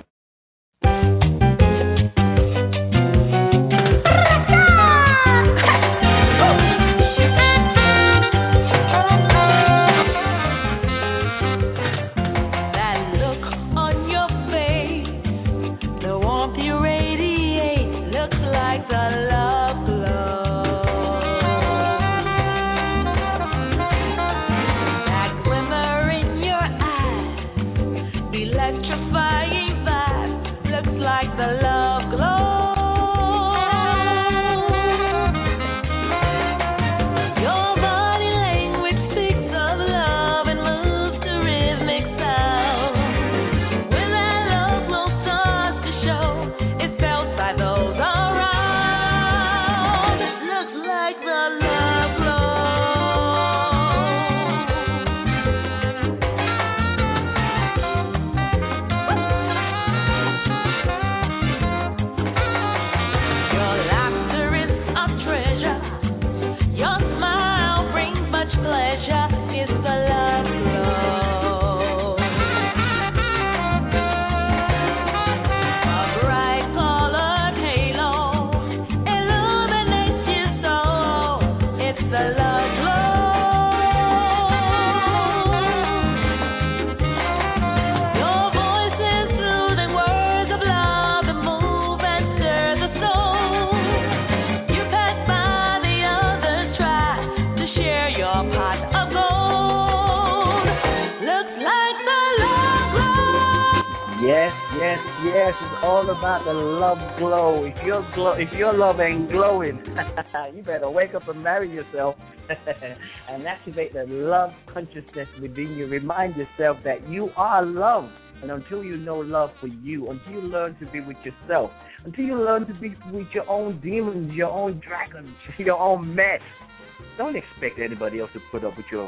Yes, it's all about the love glow. If your love ain't glowing, you better wake up and marry yourself and activate the love consciousness within you. Remind yourself that you are loved. And until you know love for you, until you learn to be with yourself, until you learn to be with your own demons, your own dragons, your own mess, don't expect anybody else to put up with your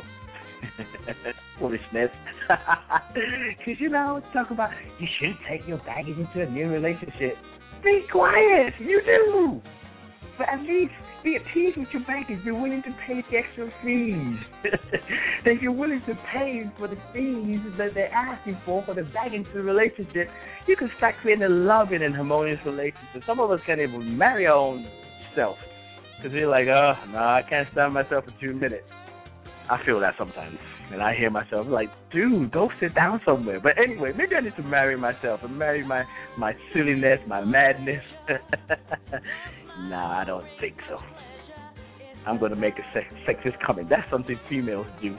foolishness. Because, talk about you shouldn't take your baggage into a new relationship. Be quiet. You do. But at least be at peace with your baggage. Be willing to pay the extra fees. If you're willing to pay for the fees that they're asking for the baggage to the relationship, you can start creating a loving and harmonious relationship. Some of us can't even marry our own self because we're like, no, I can't stand myself for 2 minutes. I feel that sometimes, and I hear myself like, dude, go sit down somewhere. But anyway, maybe I need to marry myself and marry my silliness, my madness. Nah, I don't think so. I'm going to make a sex is coming. That's something females do.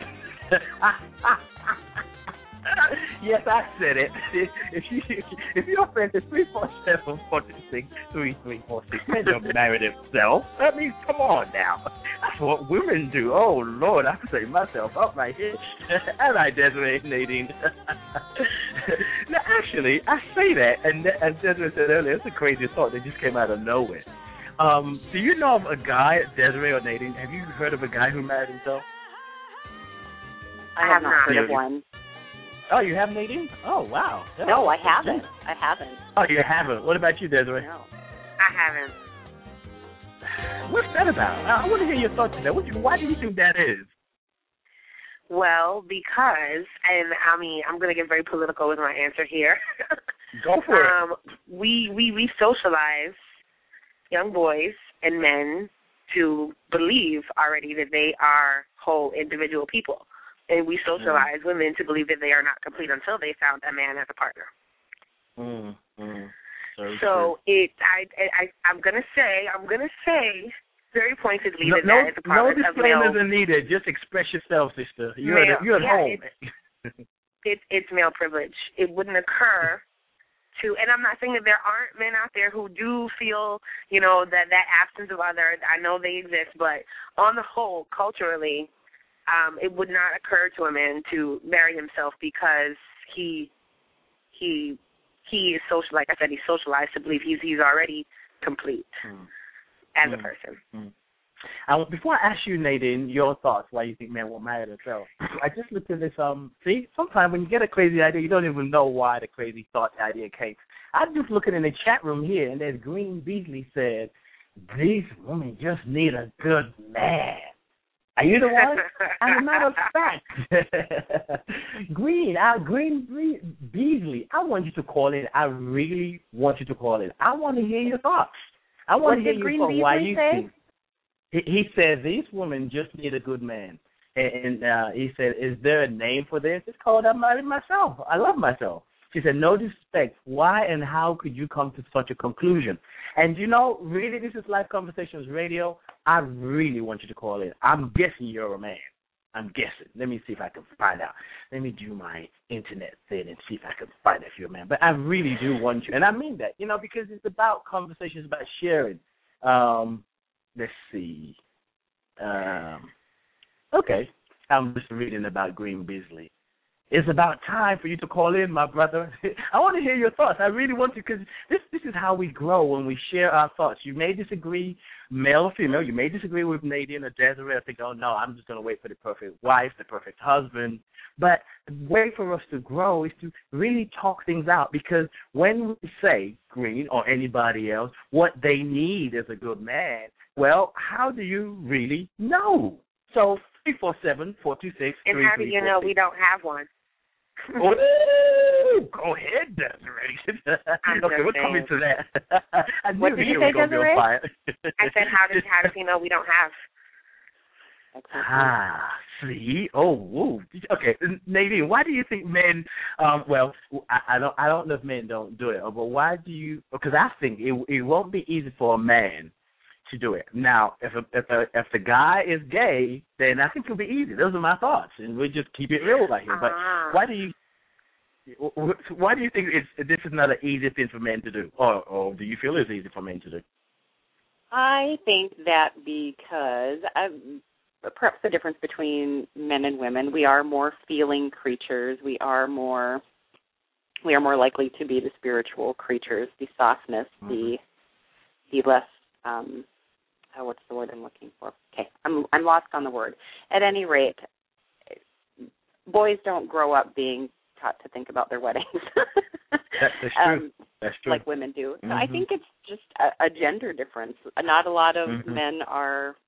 Yes, I said it. If your friend is 347-426-3346, man, don't marry themselves. I mean, come on now. That's what women do. Oh, Lord, I can say myself up right here. And I, Desiree Nadine. Now, actually, I say that, and as Desiree said earlier, it's a crazy thought that just came out of nowhere. Do you know of a guy, Desiree or Nadine, have you heard of a guy who married himself? I have not heard of one. Oh, you have, Nadine? Oh, wow. No, I haven't. Oh, you haven't. What about you, Desiree? No. I haven't. What's that about? I want to hear your thoughts on that. Why do you think that is? Well, because, and I mean, I'm going to get very political with my answer here. Go for it. We socialize young boys and men to believe already that they are whole individual people. And we socialize women to believe that they are not complete until they found a man as a partner. So I'm gonna say very pointedly that is a part of male. No disclaimers are needed. Just express yourself, sister. You're at home. It's male privilege. It wouldn't occur to, and I'm not saying that there aren't men out there who do feel, that absence of other. I know they exist, but on the whole, culturally, it would not occur to a man to marry himself because he is social. Like I said, he's socialized to believe he's already complete as a person. Before I ask you, Nadine, your thoughts, why you think men won't marry themselves, I just looked at this. See, sometimes when you get a crazy idea, you don't even know why the crazy thought idea came. I'm just looking in the chat room here, and there's Green Beasley said, "These women just need a good man." Are you the one? As a matter of fact, Green Beasley, I want you to call in. I really want you to call in. I want to hear your thoughts. I want to hear your thoughts. Why you think? He said these women just need a good man. And he said, is there a name for this? It's called I Married Myself. I love myself. She said, no disrespect. Why and how could you come to such a conclusion? And, really, this is Life Conversations Radio. I really want you to call in. I'm guessing you're a man. I'm guessing. Let me see if I can find out. Let me do my internet thing and see if I can find out if you're a man. But I really do want you. And I mean that, because it's about conversations, about sharing. Let's see. Okay. I'm just reading about Green Beasley. It's about time for you to call in, my brother. I want to hear your thoughts. I really want to, because this is how we grow when we share our thoughts. You may disagree, male or female. You may disagree with Nadine or Desiree. I think, oh, no, I'm just going to wait for the perfect wife, the perfect husband. But the way for us to grow is to really talk things out, because when we say, Green or anybody else, what they need is a good man, well, how do you really know? So 347-426-3346. And how do you know we don't have one? Oh, go ahead, Desiree. Okay, we're coming to that. What did you say, Desiree? I said, how does he know we don't have? See? Oh, okay. Nadine, why do you think men? Well, I don't know if men don't do it, but why do you? Because I think it won't be easy for a man to do it. Now, if the guy is gay, then I think it'll be easy. Those are my thoughts, and we just keep it real right here. But why do you think this is not an easy thing for men to do, or do you feel it's easy for men to do? I think that because perhaps the difference between men and women, we are more feeling creatures. We are more likely to be the spiritual creatures, the softness, the less. What's the word I'm looking for? Okay, I'm lost on the word. At any rate, boys don't grow up being taught to think about their weddings. That's true. That's true. Like women do. So I think it's just a gender difference. Not a lot of men are.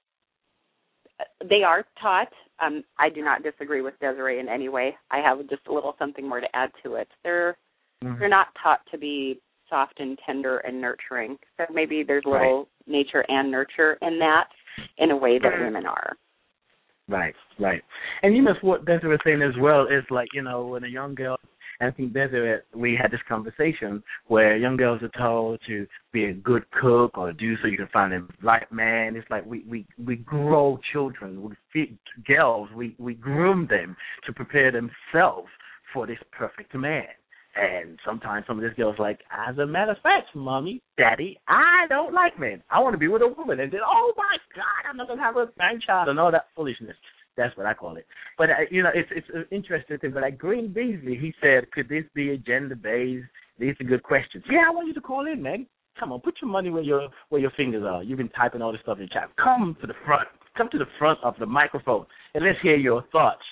They are taught. I do not disagree with Desiree in any way. I have just a little something more to add to it. They're not taught to be soft and tender and nurturing. So maybe there's a little nature and nurture in that in a way that women are. Right. And what Desiree was saying as well is like, when a young girl, and I think Desiree, we had this conversation where young girls are told to be a good cook or do so you can find a right man. It's like we grow children, we feed girls, we groom them to prepare themselves for this perfect man. And sometimes some of these girls like, as a matter of fact, Mommy, Daddy, I don't like men. I want to be with a woman. And then, oh, my God, I'm not going to have a grandchild and all that foolishness. That's what I call it. But, it's an interesting thing. But like Green Beasley, he said, could this be a gender-based? These are good questions. Yeah, I want you to call in, man. Come on, put your money where your fingers are. You've been typing all this stuff in the chat. Come to the front. Come to the front of the microphone, and let's hear your thoughts.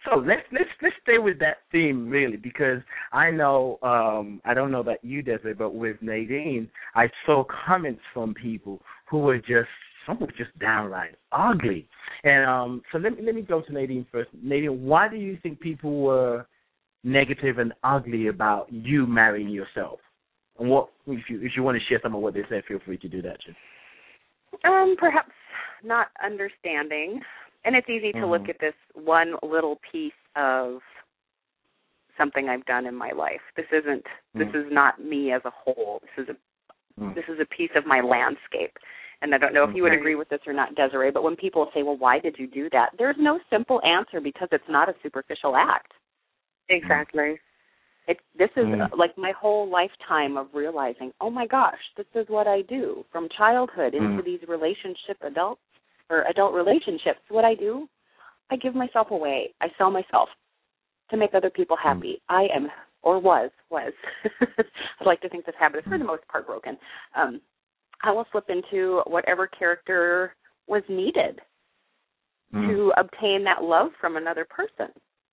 So let's stay with that theme really, because I know I don't know about you, Desiree, but with Nadine, I saw comments from people who were some were just downright ugly. And so let me go to Nadine first. Nadine, why do you think people were negative and ugly about you marrying yourself? And what if you want to share some of what they said, feel free to do that too. Perhaps not understanding. And it's easy to look at this one little piece of something I've done in my life. This is not me as a whole. This is a piece of my landscape. And I don't know if you would agree with this or not, Desiree, but when people say, well, why did you do that? There's no simple answer because it's not a superficial act. Exactly. This is like my whole lifetime of realizing, oh, my gosh, this is what I do from childhood into these adult relationships. What I do, I give myself away. I sell myself to make other people happy. I am, or was. I'd like to think this habit is for the most part broken. I will slip into whatever character was needed to obtain that love from another person.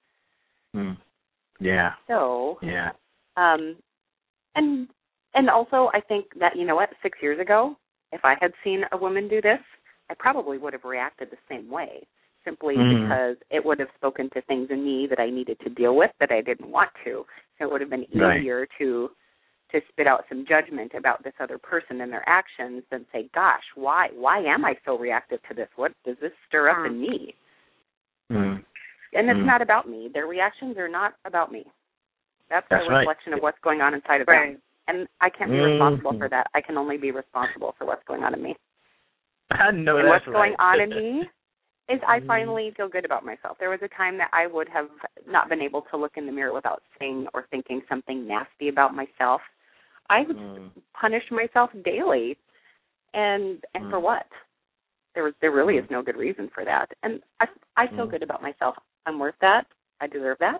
Yeah. So, yeah. And also I think that, you know what, 6 years ago, if I had seen a woman do this, I probably would have reacted the same way, simply because it would have spoken to things in me that I needed to deal with that I didn't want to. So it would have been easier to spit out some judgment about this other person and their actions than say, gosh, why am I so reactive to this? What does this stir up in me? And it's not about me. Their reactions are not about me. That's a reflection of what's going on inside of them. And I can't be responsible for that. I can only be responsible for what's going on in me. I know and what's going on in me is I finally feel good about myself. There was a time that I would have not been able to look in the mirror without saying or thinking something nasty about myself. I would punish myself daily, and for what? There really is no good reason for that. And I feel good about myself. I'm worth that. I deserve that.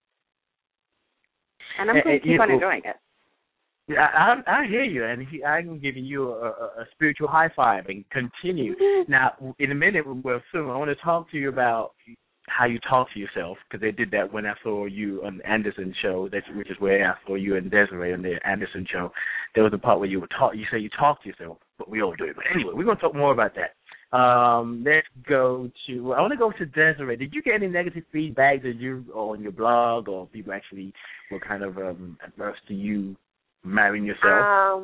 And I'm going to keep on enjoying it. Yeah, I hear you, and I'm giving you a spiritual high five and continue. Now, in a minute, well, soon, I want to talk to you about how you talk to yourself, because they did that when I saw you on the Anderson show, which is where I saw you and Desiree on the Anderson show. There was a part where you say you talk to yourself, but we all do it. But anyway, we're going to talk more about that. Let's go to, I want to go to Desiree. Did you get any negative feedback on your blog, or people actually were kind of adverse to you marrying yourself?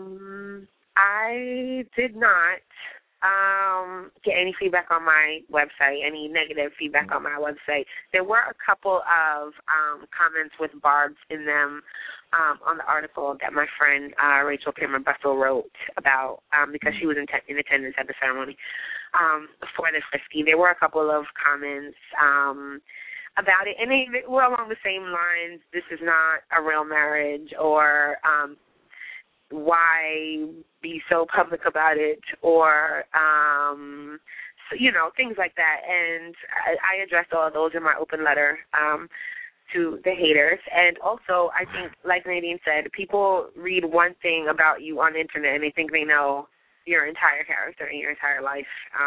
I did not get any feedback on my website, any negative feedback on my website. There were a couple of comments with barbs in them on the article that my friend Rachel Cameron Buffalo wrote about because she was in attendance at the ceremony for the Frisky. There were a couple of comments about it, and they were along the same lines. This is not a real marriage, or why be so public about it, or things like that. And I addressed all of those in my open letter to the haters. And also, I think, like Nadine said, people read one thing about you on the internet and they think they know your entire character and your entire life.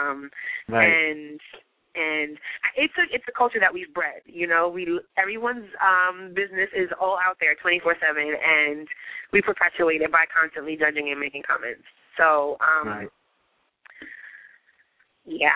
And it's a culture that we've bred. Everyone's business is all out there 24/7, and we perpetuate it by constantly judging and making comments. So, yeah.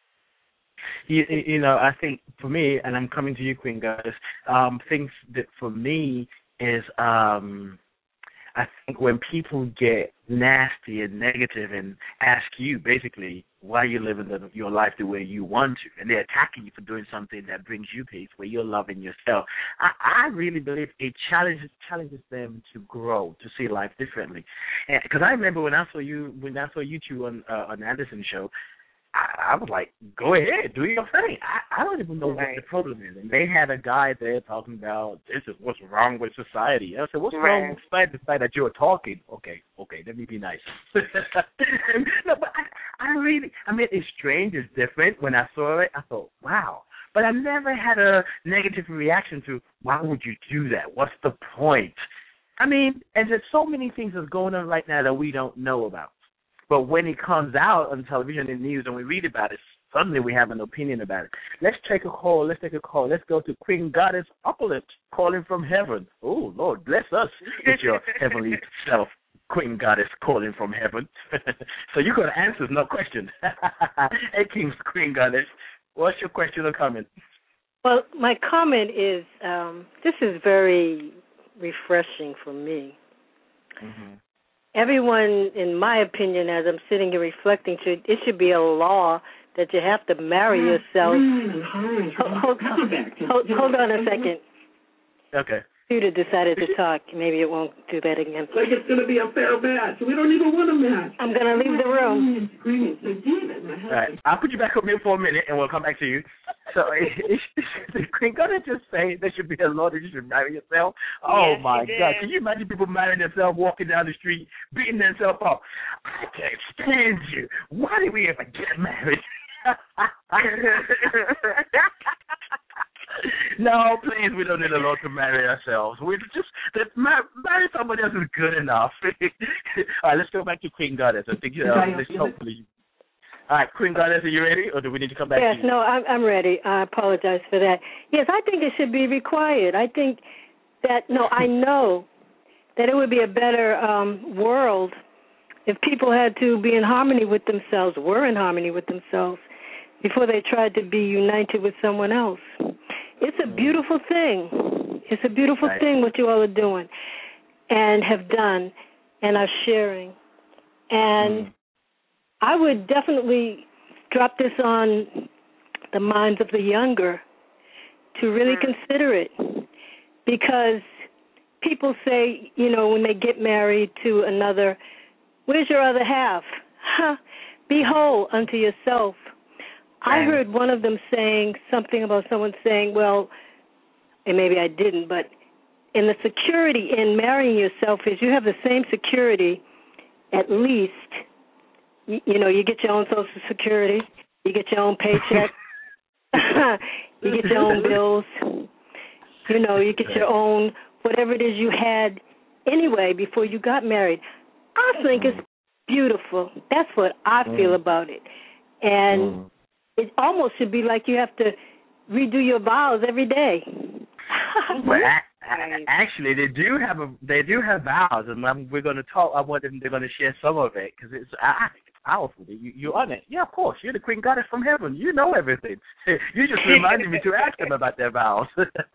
I think for me, and I'm coming to you, Queen Goddess, things that for me is I think when people get nasty and negative and ask you basically why you're living your life the way you want to, and they're attacking you for doing something that brings you peace, where you're loving yourself, I really believe it challenges them to grow, to see life differently. Because I remember when I saw you two on Anderson show, I was like, go ahead, do your thing. I don't even know what the problem is. And they had a guy there talking about, this is what's wrong with society. I said, what's wrong with society? The fact that you're talking. Okay, let me be nice. No, but it's strange, it's different. When I saw it, I thought, wow. But I never had a negative reaction to, why would you do that? What's the point? And there's so many things that's going on right now that we don't know about. But when it comes out on television and news and we read about it, suddenly we have an opinion about it. Let's take a call. Let's go to Queen Goddess Opulent calling from heaven. Oh, Lord, bless us with your heavenly self, Queen Goddess calling from heaven. So you got answers, no questions. Hey, Queen Goddess, what's your question or comment? Well, my comment is this is very refreshing for me. Mm-hmm. Everyone, in my opinion, as I'm sitting here reflecting, it should be a law that you have to marry yourself. Hold on a second. Okay. Computer decided to talk. Maybe it won't do that again. Like it's going to be a fair match. We don't even want a match. I'm going to leave the room. All right. I'll put you back on mute for a minute, and we'll come back to you. So, Queen, gotta just say there should be a law that you should marry yourself. Oh, yes, my God. Can you imagine people marrying themselves, walking down the street, beating themselves up? I can't stand you. Why did we ever get married? No, please, we don't need a law to marry ourselves. We just marry somebody else is good enough. All right, let's go back to Queen Goddess. I think let's hopefully. All right, Queen Goddess, are you ready, or do we need to come back to you? Yes, no, I'm ready. I apologize for that. Yes, I think it should be required. I think that I know that it would be a better world if people had to be in harmony with themselves, were in harmony with themselves, before they tried to be united with someone else. It's a beautiful thing. It's a beautiful thing what you all are doing and have done and are sharing. And I would definitely drop this on the minds of the younger to really consider it, because people say, when they get married to another, where's your other half? Be whole unto yourself. I heard one of them saying something about someone saying, well, and maybe I didn't, but in the security in marrying yourself is you have the same security, at least, you get your own Social Security, you get your own paycheck, you get your own bills, you get your own, whatever it is you had anyway before you got married. I think it's beautiful. That's what I feel about it. And it almost should be like you have to redo your vows every day. Well, actually, they do have vows, and we're going to talk. I want them. They're going to share some of it because it's powerful. You're on it. Yeah, of course. You're the Queen Goddess from heaven. You know everything. You just reminded me to ask them about their vows.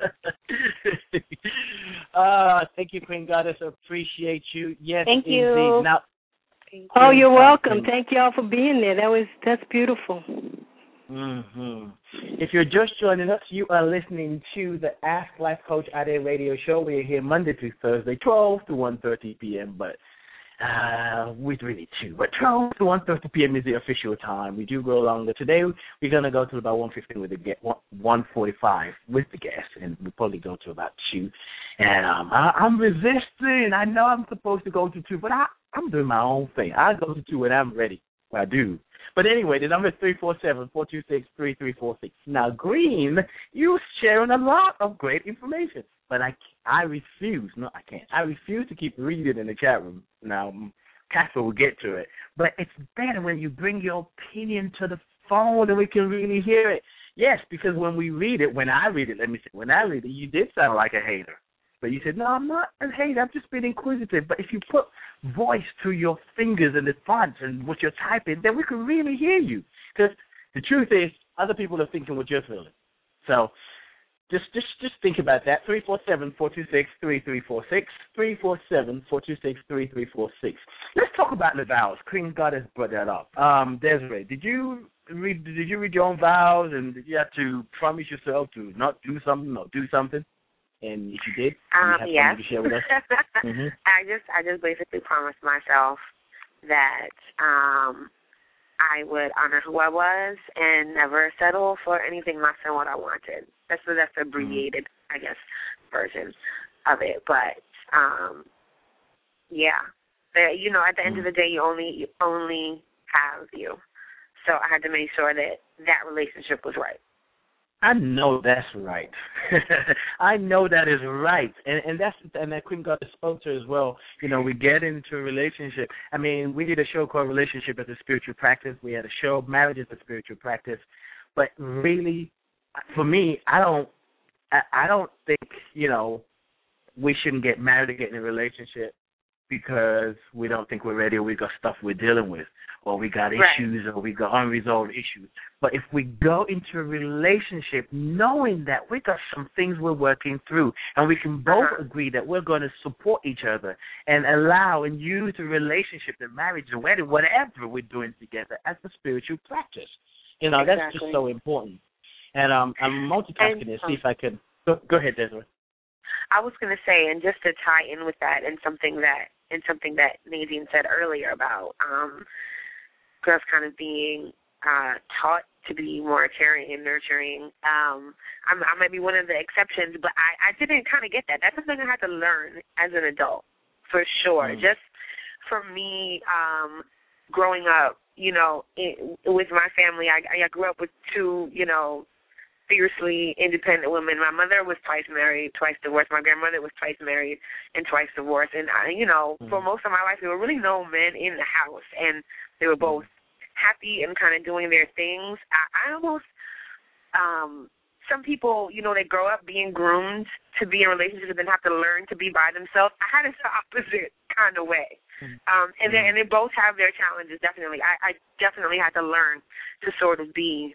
Thank you, Queen Goddess. Appreciate you. Yes, thank you. Indeed. Now, you're welcome. Thank you all for being there. That's beautiful. Mm-hmm. If you're just joining us, you are listening to the Ask Life Coach Ade radio show. We're here Monday through Thursday, 12 to 1:30 p.m., but we really too. But 12 to 1:30 p.m. is the official time. We do go longer. Today, we're going to go to about 1:15 with the guest, 1:45 with the guest, and we'll probably go to about 2. And I'm resisting. I know I'm supposed to go to 2, but I'm doing my own thing. I'll go to 2 when I'm ready. Well, I do. But anyway, the number is 347-426-3346. Now, Green, you're sharing a lot of great information, but I refuse. No, I can't. I refuse to keep reading in the chat room. Now, Casper will get to it. But it's better when you bring your opinion to the phone and we can really hear it. Yes, because when I read it, you did sound like a hater. But you said, no, I'm not a hater. I'm just being inquisitive. But if you put voice to your fingers and the fonts and what you're typing, then we can really hear you. Because the truth is, other people are thinking what you're feeling. So just think about that. 347-426-3346. 347-426-3346. Let's talk about the vows. Queen Goddess brought that up. Desiree, did you read your own vows, and did you have to promise yourself to not do something or do something? And if you did, you have yes. something to share with us? Mm-hmm. I just basically promised myself that I would honor who I was and never settle for anything less than what I wanted. That's the abbreviated, I guess, version of it. But yeah, at the end of the day, you only have you. So I had to make sure that relationship was right. I know that's right. I know that is right, and that Queen Goddess spoke to as well. You know, we get into a relationship. I mean, we did a show called "Relationship as a Spiritual Practice." We had a show "Marriage as a Spiritual Practice," but really, for me, I don't think we shouldn't get married or get in a relationship because we don't think we're ready or we got stuff we're dealing with or we got issues or we got unresolved issues. But if we go into a relationship knowing that we got some things we're working through and we can both agree that we're going to support each other and allow and use the relationship, the marriage, the wedding, whatever we're doing together as a spiritual practice. That's just so important. And I'm multitasking to see if I can. Go ahead, Desiree. I was going to say, and just to tie in with that, and something that Nadine said earlier about girls kind of being taught to be more caring and nurturing. I might be one of the exceptions, but I didn't kind of get that. That's something I had to learn as an adult, for sure. Just for me, growing up, with my family, I grew up with two, fiercely independent women. My mother was twice married, twice divorced. My grandmother was twice married and twice divorced. And, for most of my life, there were really no men in the house. And they were both happy and kind of doing their things. I almost, some people, they grow up being groomed to be in relationships and then have to learn to be by themselves. I had it the opposite kind of way. And they both have their challenges, definitely. I definitely had to learn to sort of be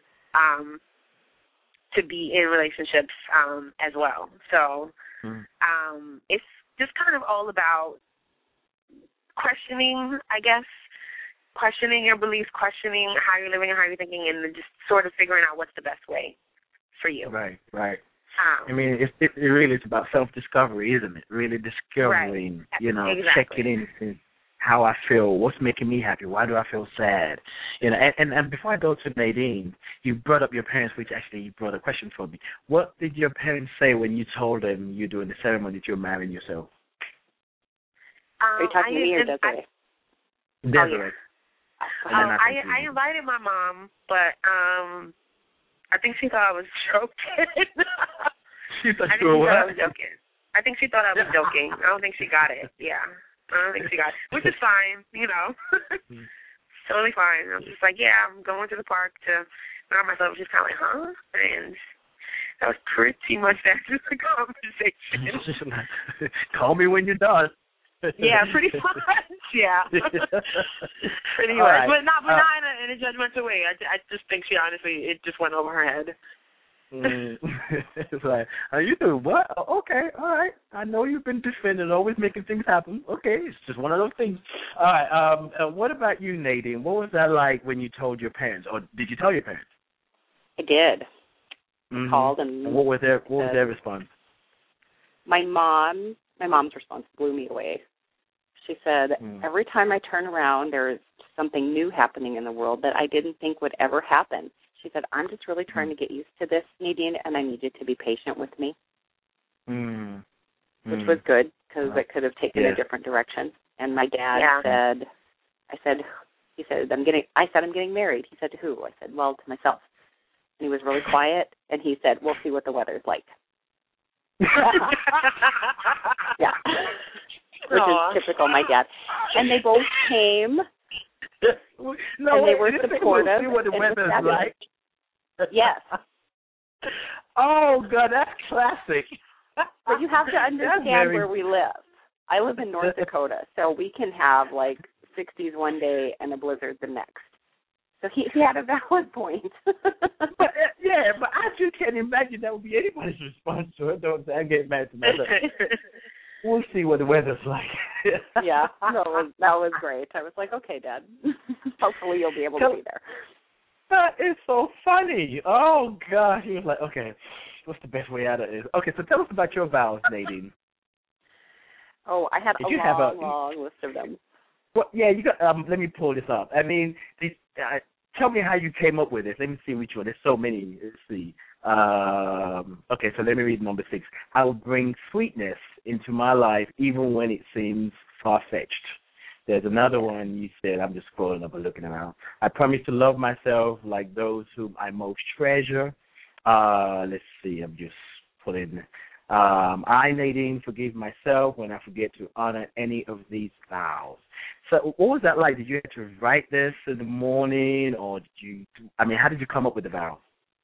in relationships as well. So it's just kind of all about questioning, I guess, questioning your beliefs, questioning how you're living and how you're thinking, and just sort of figuring out what's the best way for you. Right. I mean, it really is about self-discovery, isn't it? Really discovering, checking in how I feel, what's making me happy, why do I feel sad? And before I go to Nadine, you brought up your parents, which actually you brought a question for me. What did your parents say when you told them you're doing the ceremony that you're marrying yourself? Are you talking to me or Desiree? Desiree. I invited my mom, but I think she thought I was joking. She thought you were what? I was joking. I think she thought I was joking. I don't think she got it. Yeah. I don't think she got it. Which is fine, Totally fine. I was just like, yeah, I'm going to the park to knock myself. She's kind of like, huh? And that was pretty much the end of the conversation. Call me when you're done. Yeah, pretty much. Yeah. Pretty much. Right. But not in a judgmental way. I just think it just went over her head. It's like, are you doing what? Okay, all right. I know you've been defending, always making things happen. Okay, it's just one of those things. All right. What about you, Nadine? What was that like when you told your parents, or did you tell your parents? I did. I called and what was their response? My mom's response blew me away. She said, every time I turn around, there's something new happening in the world that I didn't think would ever happen. She said, I'm just really trying to get used to this, Nadine, and I need you to be patient with me, which was good because it could have taken a different direction. And my dad said, I'm getting married. He said, to who? I said, well, to myself. And he was really quiet, and he said, we'll see what the weather's like. Yeah. Which is typical my dad. And they both came, and they were supportive. See what the weather's like. Yes. Oh, God, that's classic. But you have to understand where we live. I live in North Dakota, so we can have, 60s one day and a blizzard the next. So he had a valid point. but I just can't imagine that would be anybody's response to it. Don't I get mad to myself. We'll see what the weather's like. Yeah, that was great. I was like, okay, Dad. Hopefully you'll be able to be there. That is so funny. Oh, gosh. He was like, okay, what's the best way out of this? Okay, so tell us about your vows, Nadine. Oh, I had a long list of them. Well, yeah, you got. Let me pull this up. I mean, tell me how you came up with this. Let me see which one. There's so many. Let's see. Okay, so let me read number 6. I will bring sweetness into my life even when it seems far-fetched. There's another one you said, I'm just scrolling up and looking around. I promise to love myself like those whom I most treasure. Let's see. I'm just putting. I, Nadine, forgive myself when I forget to honor any of these vows. So what was that like? Did you have to write this in the morning, or how did you come up with the vow?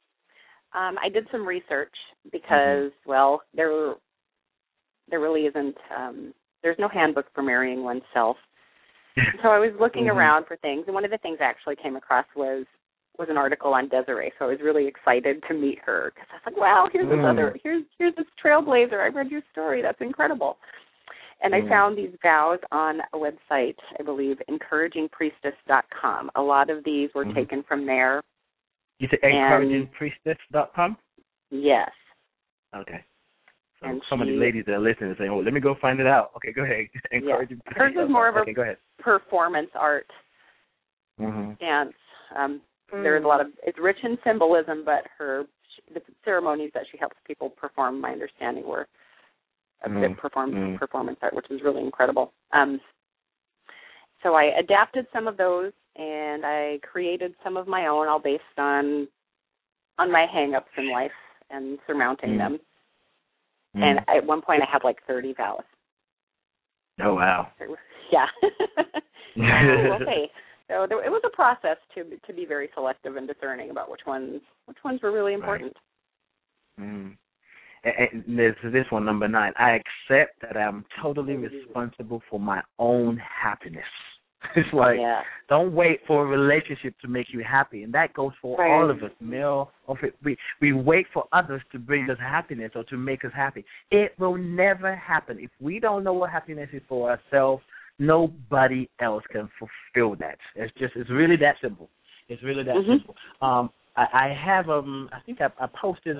I did some research because, well, there really isn't, there's no handbook for marrying oneself. So I was looking around for things, and one of the things I actually came across was an article on Desiree. So I was really excited to meet her because I was like, wow, here's this trailblazer. I read your story. That's incredible. And I found these vows on a website, I believe, encouragingpriestess.com. A lot of these were taken from there. You said encouragingpriestess.com? Yes. Okay. So some of the ladies that are listening are saying, "Oh, let me go find it out." Okay, go ahead. Hers is more of a performance art dance. There's a lot of, it's rich in symbolism, but the ceremonies that she helps people perform, my understanding, were a bit performance art, which is really incredible. So I adapted some of those, and I created some of my own, all based on my hang-ups in life and surmounting them. And at one point I had like 30 vows. Oh, wow. Yeah. We'll see. So it was a process to be very selective and discerning about which ones were really important. Right. And there's this one, number 9. I accept that I'm totally responsible for my own happiness. It's like, don't wait for a relationship to make you happy. And that goes for all of us, male or female. We wait for others to bring us happiness or to make us happy. It will never happen. If we don't know what happiness is for ourselves, nobody else can fulfill that. It's really that simple. It's really that simple. I have I think I posted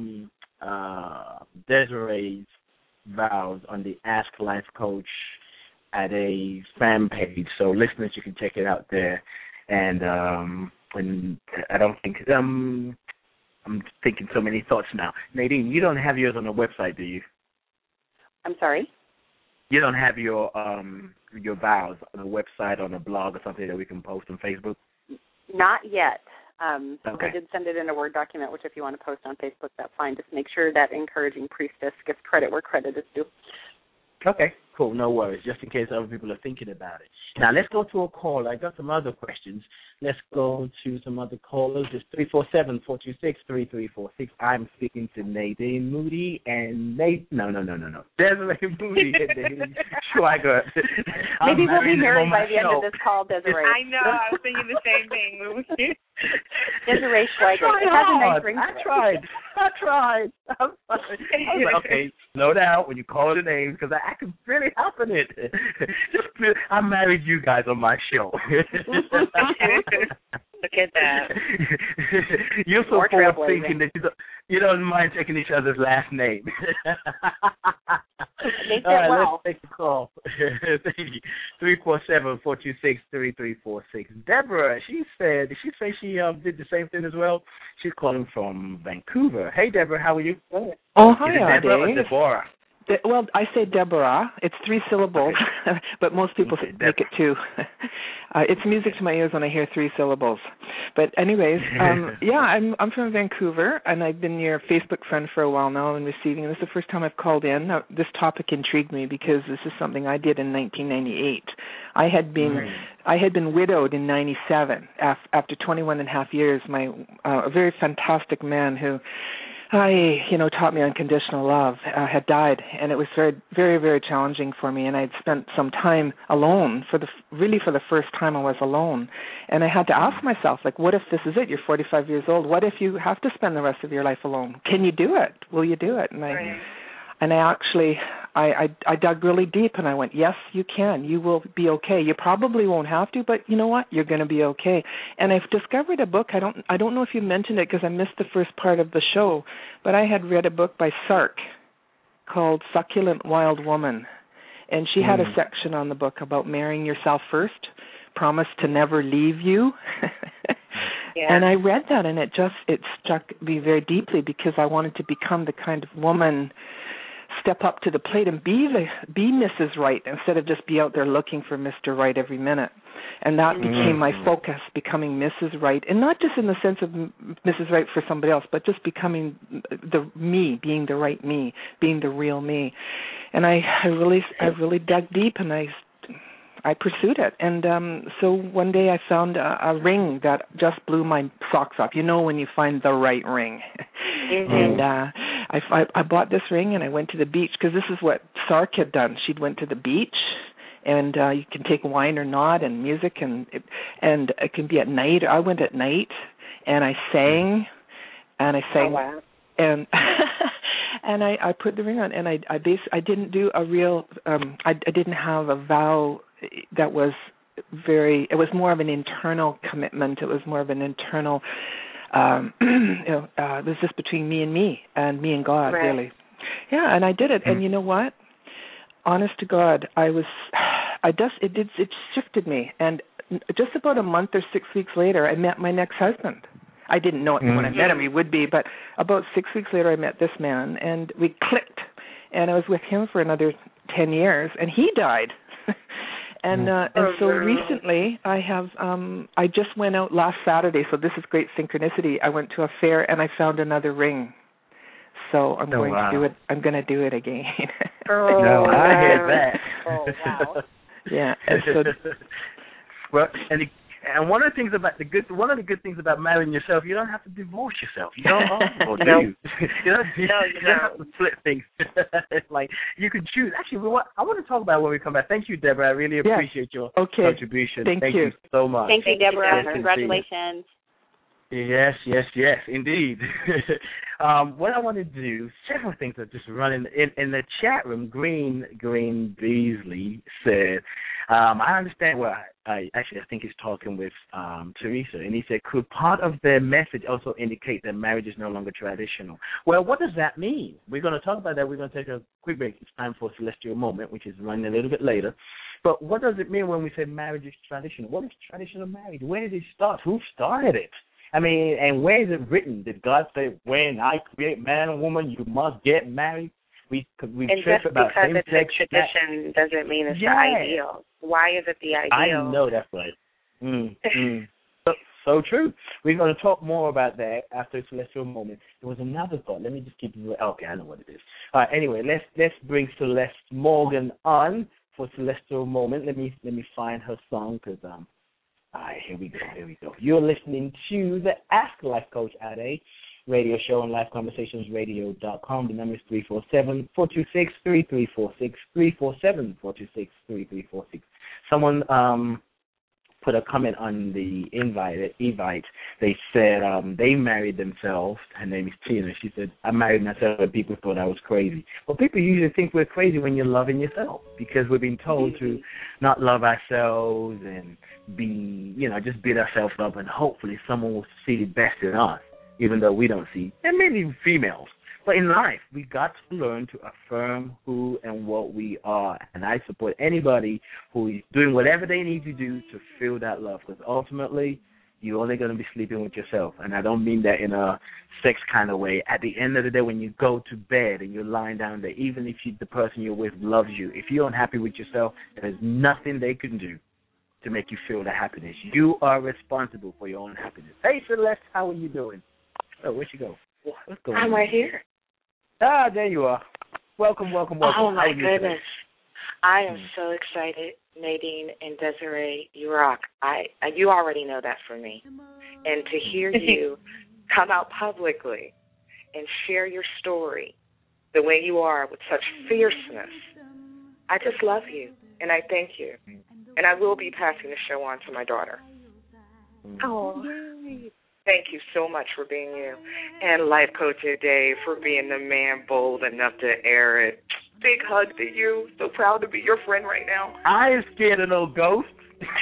Desiree's vows on the Ask Life Coach at a fan page, so listeners, you can check it out there. And I don't think I'm thinking so many thoughts now. Nadine, you don't have yours on the website, do you? I'm sorry? You don't have your vows on the website, on a blog or something that we can post on Facebook? Not yet. Okay. I did send it in a Word document, which if you want to post on Facebook, that's fine. Just make sure that Encouraging Priestess gets credit where credit is due. Okay, cool. No worries. Just in case other people are thinking about it. Now, let's go to a call. I got some other questions. Let's go to some other callers. It's 347-426-3346. I'm speaking to Nadine Moody and Desiree Moody and Nadine Schweiger. Maybe we'll be married by the end of this call, Desiree. I know. I was thinking the same thing. Desiree Schweiger. It has a nice ring. I tried. I'm sorry. Okay, slow down when you call the names because I can really help in it. I married you guys on my show. Look at that. You're so full of thinking that you don't mind taking each other's last name. They All right, well. let's take the call. 347-426-3346. Deborah, she said she did the same thing as well. She's calling from Vancouver. Hey, Deborah, how are you? Oh, hi, Is it Deborah or Deborah? Well, I say Deborah. It's 3 syllables, but most people make it 2. It's music to my ears when I hear 3 syllables. But anyways, I'm from Vancouver, and I've been your Facebook friend for a while now and receiving. This is the first time I've called in. Now, this topic intrigued me because this is something I did in 1998. I had been widowed in 97 after 21 and a half years. A very fantastic man who taught me unconditional love, had died, and it was very, very, very challenging for me. And I'd spent some time alone for the first time I was alone. And I had to ask myself, what if this is it? You're 45 years old. What if you have to spend the rest of your life alone? Can you do it? Will you do it? And I dug really deep, and I went, yes, you can. You will be okay. You probably won't have to, but you know what? You're going to be okay. And I've discovered a book. I don't know if you mentioned it because I missed the first part of the show, but I had read a book by Sark called Succulent Wild Woman, and she had a section on the book about marrying yourself first, promise to never leave you. And I read that, and it struck me very deeply because I wanted to become the kind of woman, step up to the plate and be Mrs. Right instead of just be out there looking for Mr. Right every minute. And that became my focus, becoming Mrs. Right, and not just in the sense of Mrs. Right for somebody else, but just becoming the me, being the right me, being the real me. And I really dug deep, and I pursued it. And so one day I found a ring that just blew my socks off. You know when you find the right ring. And I bought this ring, and I went to the beach, because this is what Sark had done. She'd went to the beach, and you can take wine or not, and music, and it can be at night. I went at night, and I sang, Oh, wow. and and I put the ring on, and I didn't do a real I didn't have a vow that was it was more of an internal commitment. It was more of an internal it was just between me and God, right. really. Yeah, and I did it, and you know what? Honest to God, it shifted me, and just about a month or 6 weeks later, I met my next husband. I didn't know it when I met him, he would be, but about 6 weeks later, I met this man, and we clicked, and I was with him for another 10 years, and he died. And so recently, I just went out last Saturday, so this is great synchronicity. I went to a fair, and I found another ring. So I'm going to do it. I'm going to do it again. No, I hear that. Oh, wow. Yeah. And so, well, and one of the good things about marrying yourself, you don't have to divorce yourself. You don't do you don't have to split things. It's like you can choose. Actually, I want to talk about when we come back. Thank you, Deborah. I really appreciate your contribution. Thank you so much. Thank you, Deborah. Congratulations. Yes, indeed. What I want to do, several things are just running in the chat room. Green Beasley said, I understand. Well, I think he's talking with Teresa, and he said, could part of their message also indicate that marriage is no longer traditional? Well, what does that mean? We're going to talk about that. We're going to take a quick break. It's time for Celestial Moment, which is running a little bit later. But what does it mean when we say marriage is traditional? What is traditional marriage? Where did it start? Who started it? I mean, and where is it written? Did God say, when I create man and woman, you must get married? We and just because it's a tradition doesn't mean it's the ideal. Why is it the ideal? I know that's right. So true. We're going to talk more about that after a Celestial Moment. There was another thought. Let me just keep it. Okay, I know what it is. All right. Anyway, let's bring Celeste Morgan on for Celestial Moment. Let me find her song because all right, here we go. You're listening to the Ask Life Coach Ade radio show on LifeConversationsRadio.com. The number is 347-426-3346, 347-426-3346. Someone put a comment on the invite. They said they married themselves. Her name is Tina. She said, I married myself, but people thought I was crazy. Well, people usually think we're crazy when you're loving yourself, because we're being told to not love ourselves and just beat ourselves up, and hopefully someone will see the best in us, even though we don't see, and maybe females. But in life, we got to learn to affirm who and what we are. And I support anybody who is doing whatever they need to do to feel that love, because ultimately, you're only going to be sleeping with yourself. And I don't mean that in a sex kind of way. At the end of the day, when you go to bed and you're lying down there, even if the person you're with loves you, if you're unhappy with yourself, there's nothing they can do to make you feel the happiness. You are responsible for your own happiness. Hey, Celeste, how are you doing? Oh, where'd you go? What's going on? I'm right here. There you are. Welcome. Oh, my goodness. I am so excited, Nadine and Desiree. You rock. You already know that for me. And to hear you come out publicly and share your story the way you are with such fierceness, I just love you, and I thank you. And I will be passing the show on to my daughter. Oh, thank you so much for being you. And Life Coach Ade for being the man bold enough to air it. Big hug to you. So proud to be your friend right now. I ain't scared of no ghosts.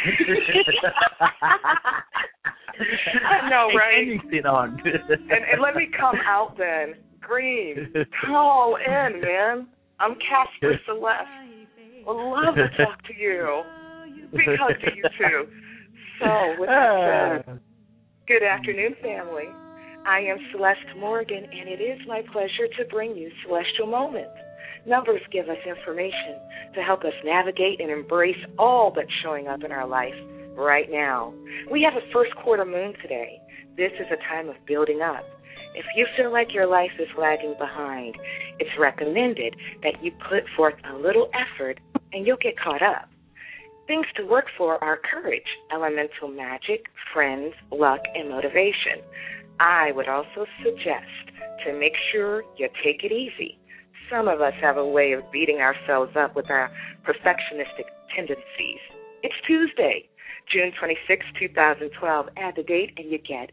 I know, right? Anything on. and let me come out then. Green. Call in, man. I'm Casper Celeste. Would love to talk to you. Big hug to you, too. So, with that said, good afternoon, family. I am Celeste Morgan, and it is my pleasure to bring you Celestial Moments. Numbers give us information to help us navigate and embrace all that's showing up in our life right now. We have a first quarter moon today. This is a time of building up. If you feel like your life is lagging behind, it's recommended that you put forth a little effort and you'll get caught up. Things to work for are courage, elemental magic, friends, luck, and motivation. I would also suggest to make sure you take it easy. Some of us have a way of beating ourselves up with our perfectionistic tendencies. It's Tuesday, June 26, 2012. Add the date and you get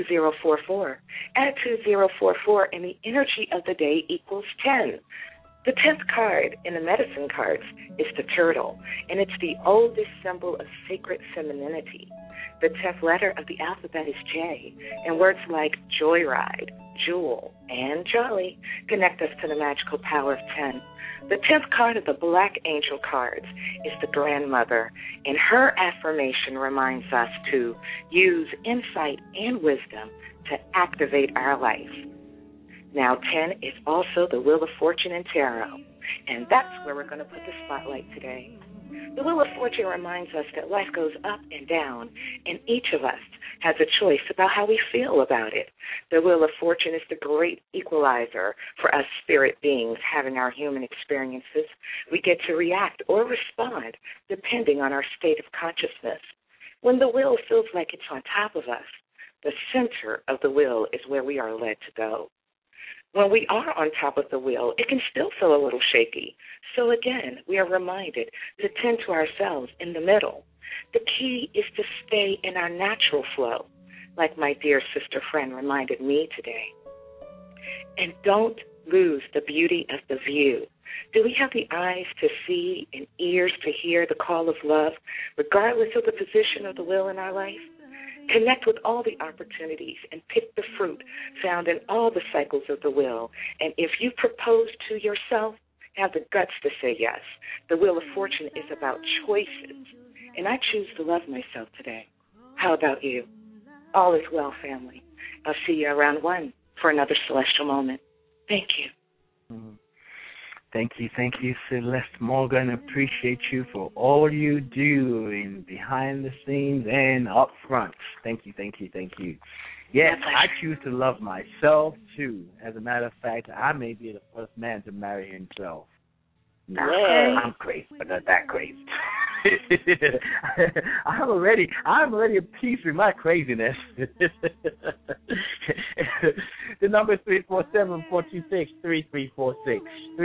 2044. Add 2044 and the energy of the day equals 10. The 10th card in the medicine cards is the turtle, and it's the oldest symbol of sacred femininity. The 10th letter of the alphabet is J, and words like joyride, jewel, and jolly connect us to the magical power of 10. The 10th card of the Black Angel cards is the grandmother, and her affirmation reminds us to use insight and wisdom to activate our life. Now, 10 is also the Wheel of Fortune in Tarot, and that's where we're going to put the spotlight today. The Wheel of Fortune reminds us that life goes up and down, and each of us has a choice about how we feel about it. The Wheel of Fortune is the great equalizer for us spirit beings having our human experiences. We get to react or respond depending on our state of consciousness. When the wheel feels like it's on top of us, the center of the wheel is where we are led to go. When we are on top of the wheel, it can still feel a little shaky. So again, we are reminded to tend to ourselves in the middle. The key is to stay in our natural flow, like my dear sister friend reminded me today. And don't lose the beauty of the view. Do we have the eyes to see and ears to hear the call of love, regardless of the position of the wheel in our life? Connect with all the opportunities and pick the fruit found in all the cycles of the wheel. And if you propose to yourself, have the guts to say yes. The Wheel of Fortune is about choices. And I choose to love myself today. How about you? All is well, family. I'll see you around 1 for another celestial moment. Thank you. Mm-hmm. Thank you, Celeste Morgan. Appreciate you for all you do in behind the scenes and up front. Thank you. Yes, I choose to love myself, too. As a matter of fact, I may be the first man to marry himself. Yeah, I'm crazy, but not that crazy. I'm already at peace with my craziness. The number is 347-426-3346.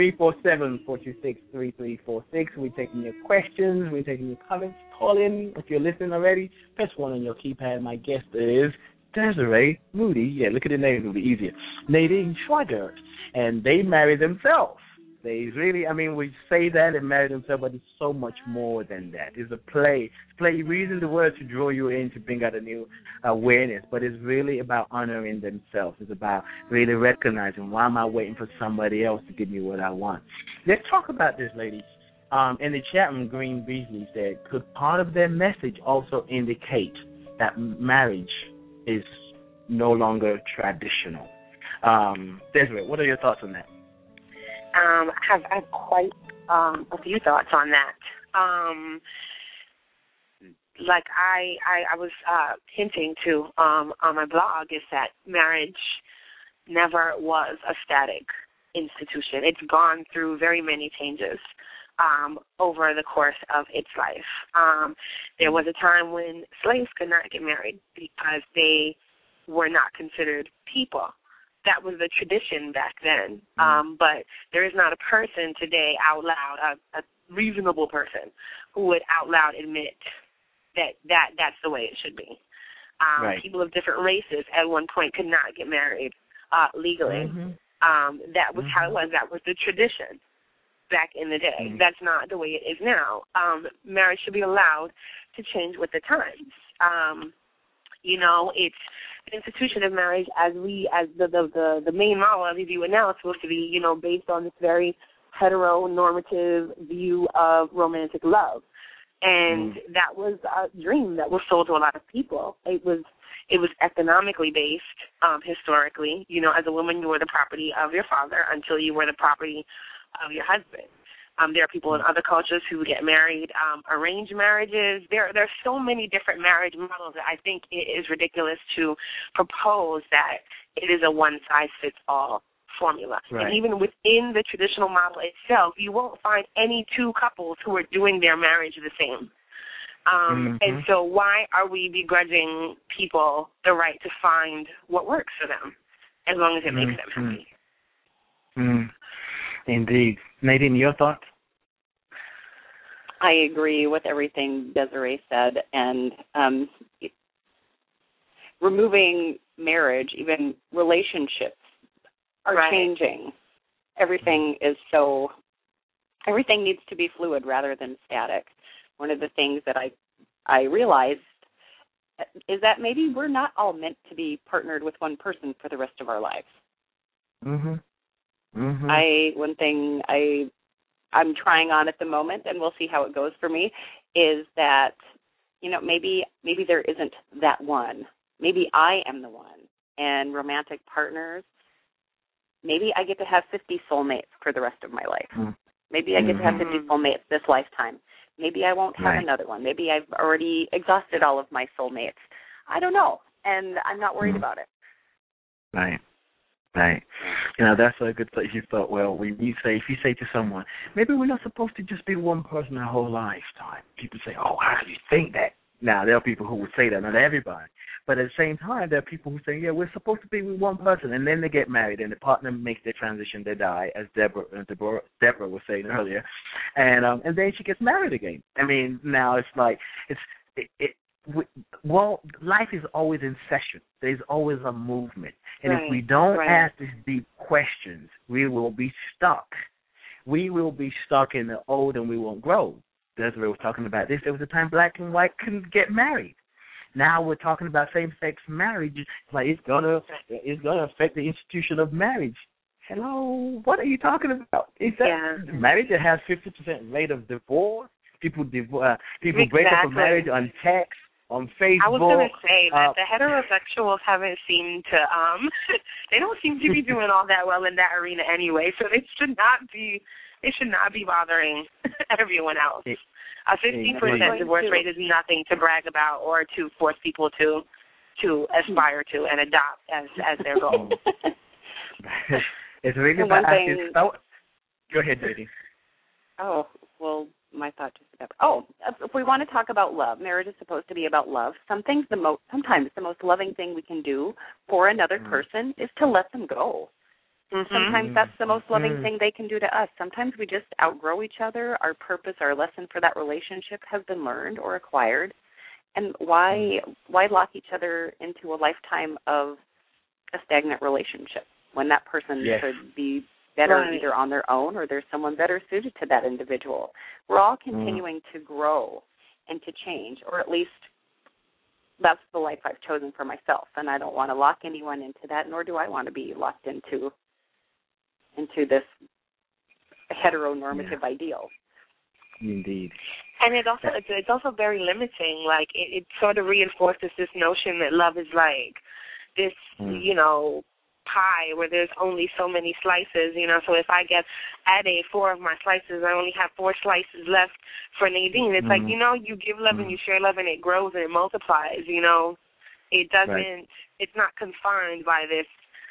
347-426-3346. We're taking your questions. We're taking your comments. Call in if you're listening already. Press 1 on your keypad. My guest is Desiree Moody. Yeah, look at the name. It'll be easier. Nadine Schwager. And they marry themselves. They really, we say that and marry themselves, but it's so much more than that. It's a play. We're using the word to draw you in, to bring out a new awareness, but it's really about honoring themselves. It's about really recognizing, why am I waiting for somebody else to give me what I want? Let's talk about this, ladies. In the chat room, Green Beasley said, could part of their message also indicate that marriage is no longer traditional? Desiree, what are your thoughts on that? I have quite a few thoughts on that. Like I was hinting to on my blog, is that marriage never was a static institution. It's gone through very many changes over the course of its life. There was a time when slaves could not get married because they were not considered people. That was the tradition back then. But there is not a person today out loud, a reasonable person, who would out loud admit that's the way it should be. Right. People of different races at one point could not get married legally. That was how it was. That was the tradition back in the day. That's not the way it is now. Marriage should be allowed to change with the times. It's the institution of marriage as the main model, as you now, is supposed to be, based on this very heteronormative view of romantic love. And that was a dream that was sold to a lot of people. It was economically based, historically. As a woman, you were the property of your father until you were the property of your husband. There are people in other cultures who get married, arranged marriages. There are so many different marriage models that I think it is ridiculous to propose that it is a one-size-fits-all formula. Right. And even within the traditional model itself, you won't find any two couples who are doing their marriage the same. And so why are we begrudging people the right to find what works for them, as long as it makes them happy? Indeed. Nadine, your thoughts? I agree with everything Desiree said, and removing marriage, even relationships, are changing. Everything needs to be fluid rather than static. One of the things that I realized is that maybe we're not all meant to be partnered with one person for the rest of our lives. One thing I'm trying on at the moment, and we'll see how it goes for me, is that, maybe there isn't that one. Maybe I am the one. And romantic partners, maybe I get to have 50 soulmates for the rest of my life. Maybe I get to have 50 soulmates this lifetime. Maybe I won't have another one. Maybe I've already exhausted all of my soulmates. I don't know, and I'm not worried about it. Right. That's a good place. You thought, well, if you say to someone, maybe we're not supposed to just be one person our whole lifetime. People say, oh, how do you think that? Now, there are people who would say that, not everybody. But at the same time, there are people who say, yeah, we're supposed to be with one person, and then they get married, and the partner makes their transition, they die, as Deborah was saying earlier, and then she gets married again. I mean, now it's like, life is always in session. There's always a movement. And if we don't ask these deep questions, we will be stuck. We will be stuck in the old, and we won't grow. Desiree was talking about this. There was a time black and white couldn't get married. Now we're talking about same-sex marriage. Like it's gonna affect the institution of marriage. Hello, what are you talking about? Is that marriage that has 50% rate of divorce? People break up a marriage on text, on Facebook. I was going to say that the heterosexuals haven't seemed to they don't seem to be doing all that well in that arena anyway. So it should not be bothering everyone else. A 15% divorce rate is nothing to brag about or to force people to aspire to and adopt as their goal. It's really about Go ahead, Judy. Oh, well, my thought just about. If we want to talk about love, marriage is supposed to be about love. Sometimes the most loving thing we can do for another person is to let them go. Sometimes that's the most loving thing they can do to us. Sometimes we just outgrow each other. Our purpose, our lesson for that relationship has been learned or acquired. And why lock each other into a lifetime of a stagnant relationship when that person could be better either on their own or there's someone better suited to that individual? We're all continuing to grow and to change, or at least that's the life I've chosen for myself, and I don't want to lock anyone into that, nor do I want to be locked into this heteronormative ideal. Indeed. And it's also very limiting. Like it sort of reinforces this notion that love is like this, pie where there's only so many slices, So if I get at 4 of my slices, I only have 4 slices left for Nadine. It's like, you give love and you share love and it grows and it multiplies, It doesn't, it's not confined by this,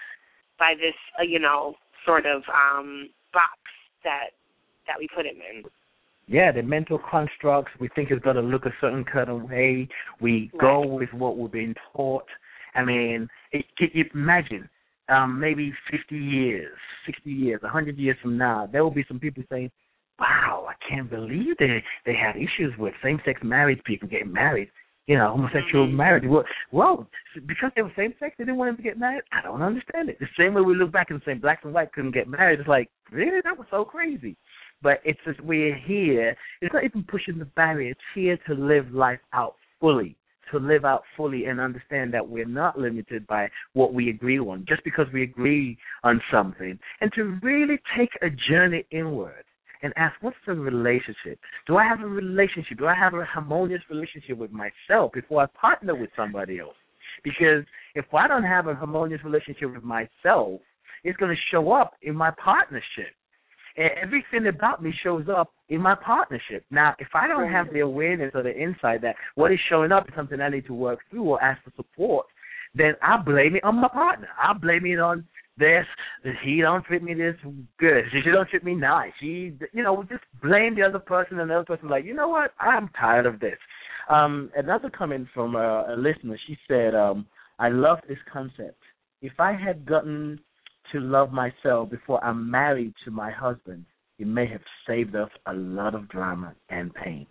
sort of box that we put him in. Yeah, the mental constructs we think is going to look a certain kind of way. We go with what we're being taught. I mean, imagine maybe 50 years, 60 years, 100 years from now, there will be some people saying, wow, I can't believe they had issues with same-sex marriage, people getting married. Homosexual marriage. Well, because they were same-sex, they didn't want them to get married? I don't understand it. The same way we look back and say blacks and white couldn't get married, it's like, really? That was so crazy. But it's just, we're here. It's not even pushing the barrier. It's here to live life out fully, and understand that we're not limited by what we agree on, just because we agree on something, and to really take a journey inward. And ask, what's the relationship? Do I have a relationship? Do I have a harmonious relationship with myself before I partner with somebody else? Because if I don't have a harmonious relationship with myself, it's going to show up in my partnership. everything about me shows up in my partnership. Now, if I don't have the awareness or the insight that what is showing up is something I need to work through or ask for support, then I blame it on my partner. I blame it on this. He don't treat me this good. She don't treat me nice. She, just blame the other person, and the other person like, you know what? I'm tired of this. Another comment from a listener, she said, I love this concept. If I had gotten to love myself before I'm married to my husband, it may have saved us a lot of drama and pain.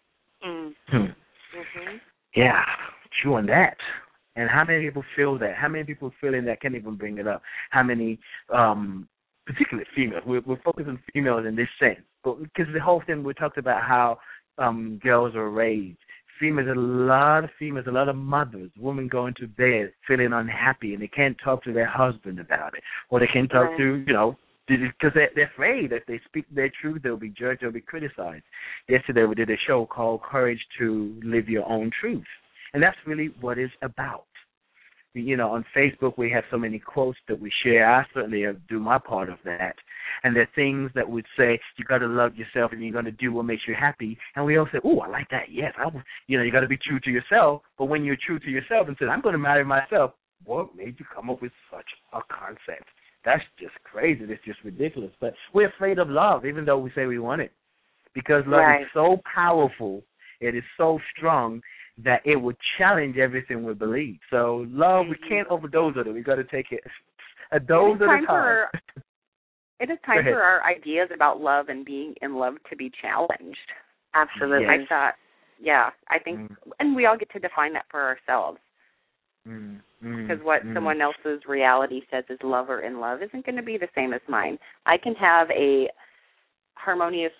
Yeah, true on that. And how many people feel that? How many people feeling that can't even bring it up? How many, particularly females? We're focusing on females in this sense, but because the whole thing we talked about how girls are raised. Females, a lot of mothers, women going to bed feeling unhappy, and they can't talk to their husband about it, or they can't talk to, because they're afraid that if they speak their truth, they'll be judged, they'll be criticized. Yesterday we did a show called Courage to Live Your Own Truth, and that's really what it's about. On Facebook we have so many quotes that we share. I certainly do my part of that. And there are things that would say, you got to love yourself and you're going to do what makes you happy. And we all say, oh, I like that. Yes, you got to be true to yourself. But when you're true to yourself and say, I'm going to marry myself, what made you come up with such a concept? That's just crazy. That's just ridiculous. But we're afraid of love, even though we say we want it. Because love is so powerful, it is so strong, that it would challenge everything we believe. So love, we can't overdose on it. We've got to take it a dose at a time. It is time for our ideas about love and being in love to be challenged. Absolutely. Yes. I think, and we all get to define that for ourselves. Because what someone else's reality says is love or in love isn't going to be the same as mine. I can have a harmonious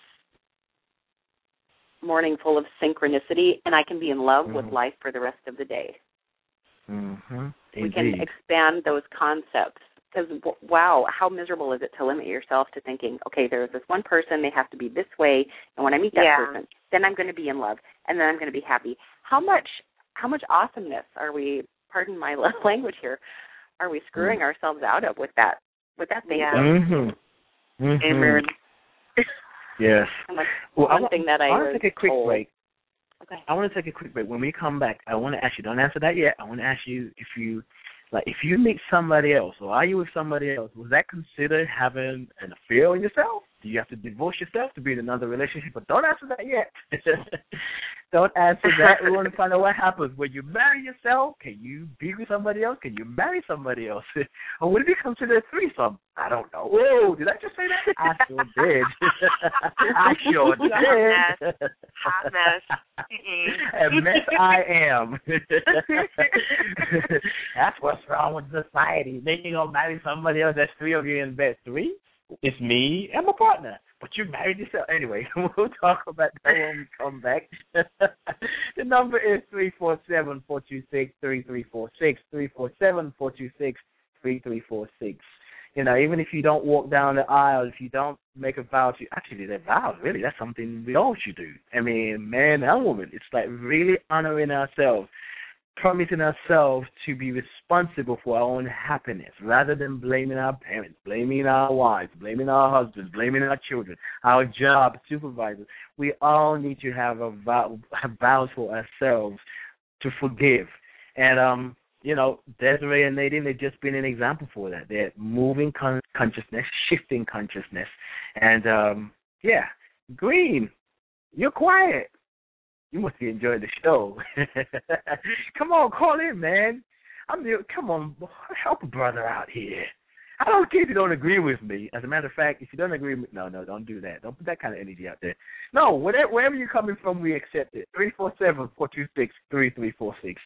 morning full of synchronicity, and I can be in love with life for the rest of the day. We can expand those concepts. Because, wow, how miserable is it to limit yourself to thinking, okay, there's this one person, they have to be this way, and when I meet that person, then I'm going to be in love, and then I'm going to be happy. How much awesomeness are we, pardon my language here, are we screwing ourselves out of with that thinking? Amen. Yes. Well, I want to take a quick break. Okay. I want to take a quick break. When we come back, I want to ask you, don't answer that yet, I want to ask you if you meet somebody else, or are you with somebody else, was that considered having an affair on yourself? Do you have to divorce yourself to be in another relationship? But don't answer that yet. Don't answer that. We want to find out what happens. When you marry yourself, can you be with somebody else? Can you marry somebody else? Or would it be considered a threesome? I don't know. Whoa, did I just say that? I sure did. I sure did. Hot mess. A mess I am. That's what's wrong with society. Then you're going to marry somebody else. That's three of you in bed. Three? It's me and my partner. But you married yourself. Anyway, we'll talk about that when we come back. The number is 347-426-3346, 347-426-3346. Even if you don't walk down the aisle, if you don't make a vow to, actually, that vow, really, that's something we all should do. I mean, man and woman, it's like really honoring ourselves, promising ourselves to be responsible for our own happiness rather than blaming our parents, blaming our wives, blaming our husbands, blaming our children, our job, supervisors. We all need to have vows for ourselves to forgive. And, Desiree and Nadine, they've just been an example for that. They're moving consciousness, shifting consciousness. And, Green, you're quiet. You must be enjoying the show. Come on, call in, man. Come on, help a brother out here. I don't care if you don't agree with me. As a matter of fact, if you don't agree with me, no, don't do that. Don't put that kind of energy out there. No, wherever you're coming from, we accept it. 347-426-3346.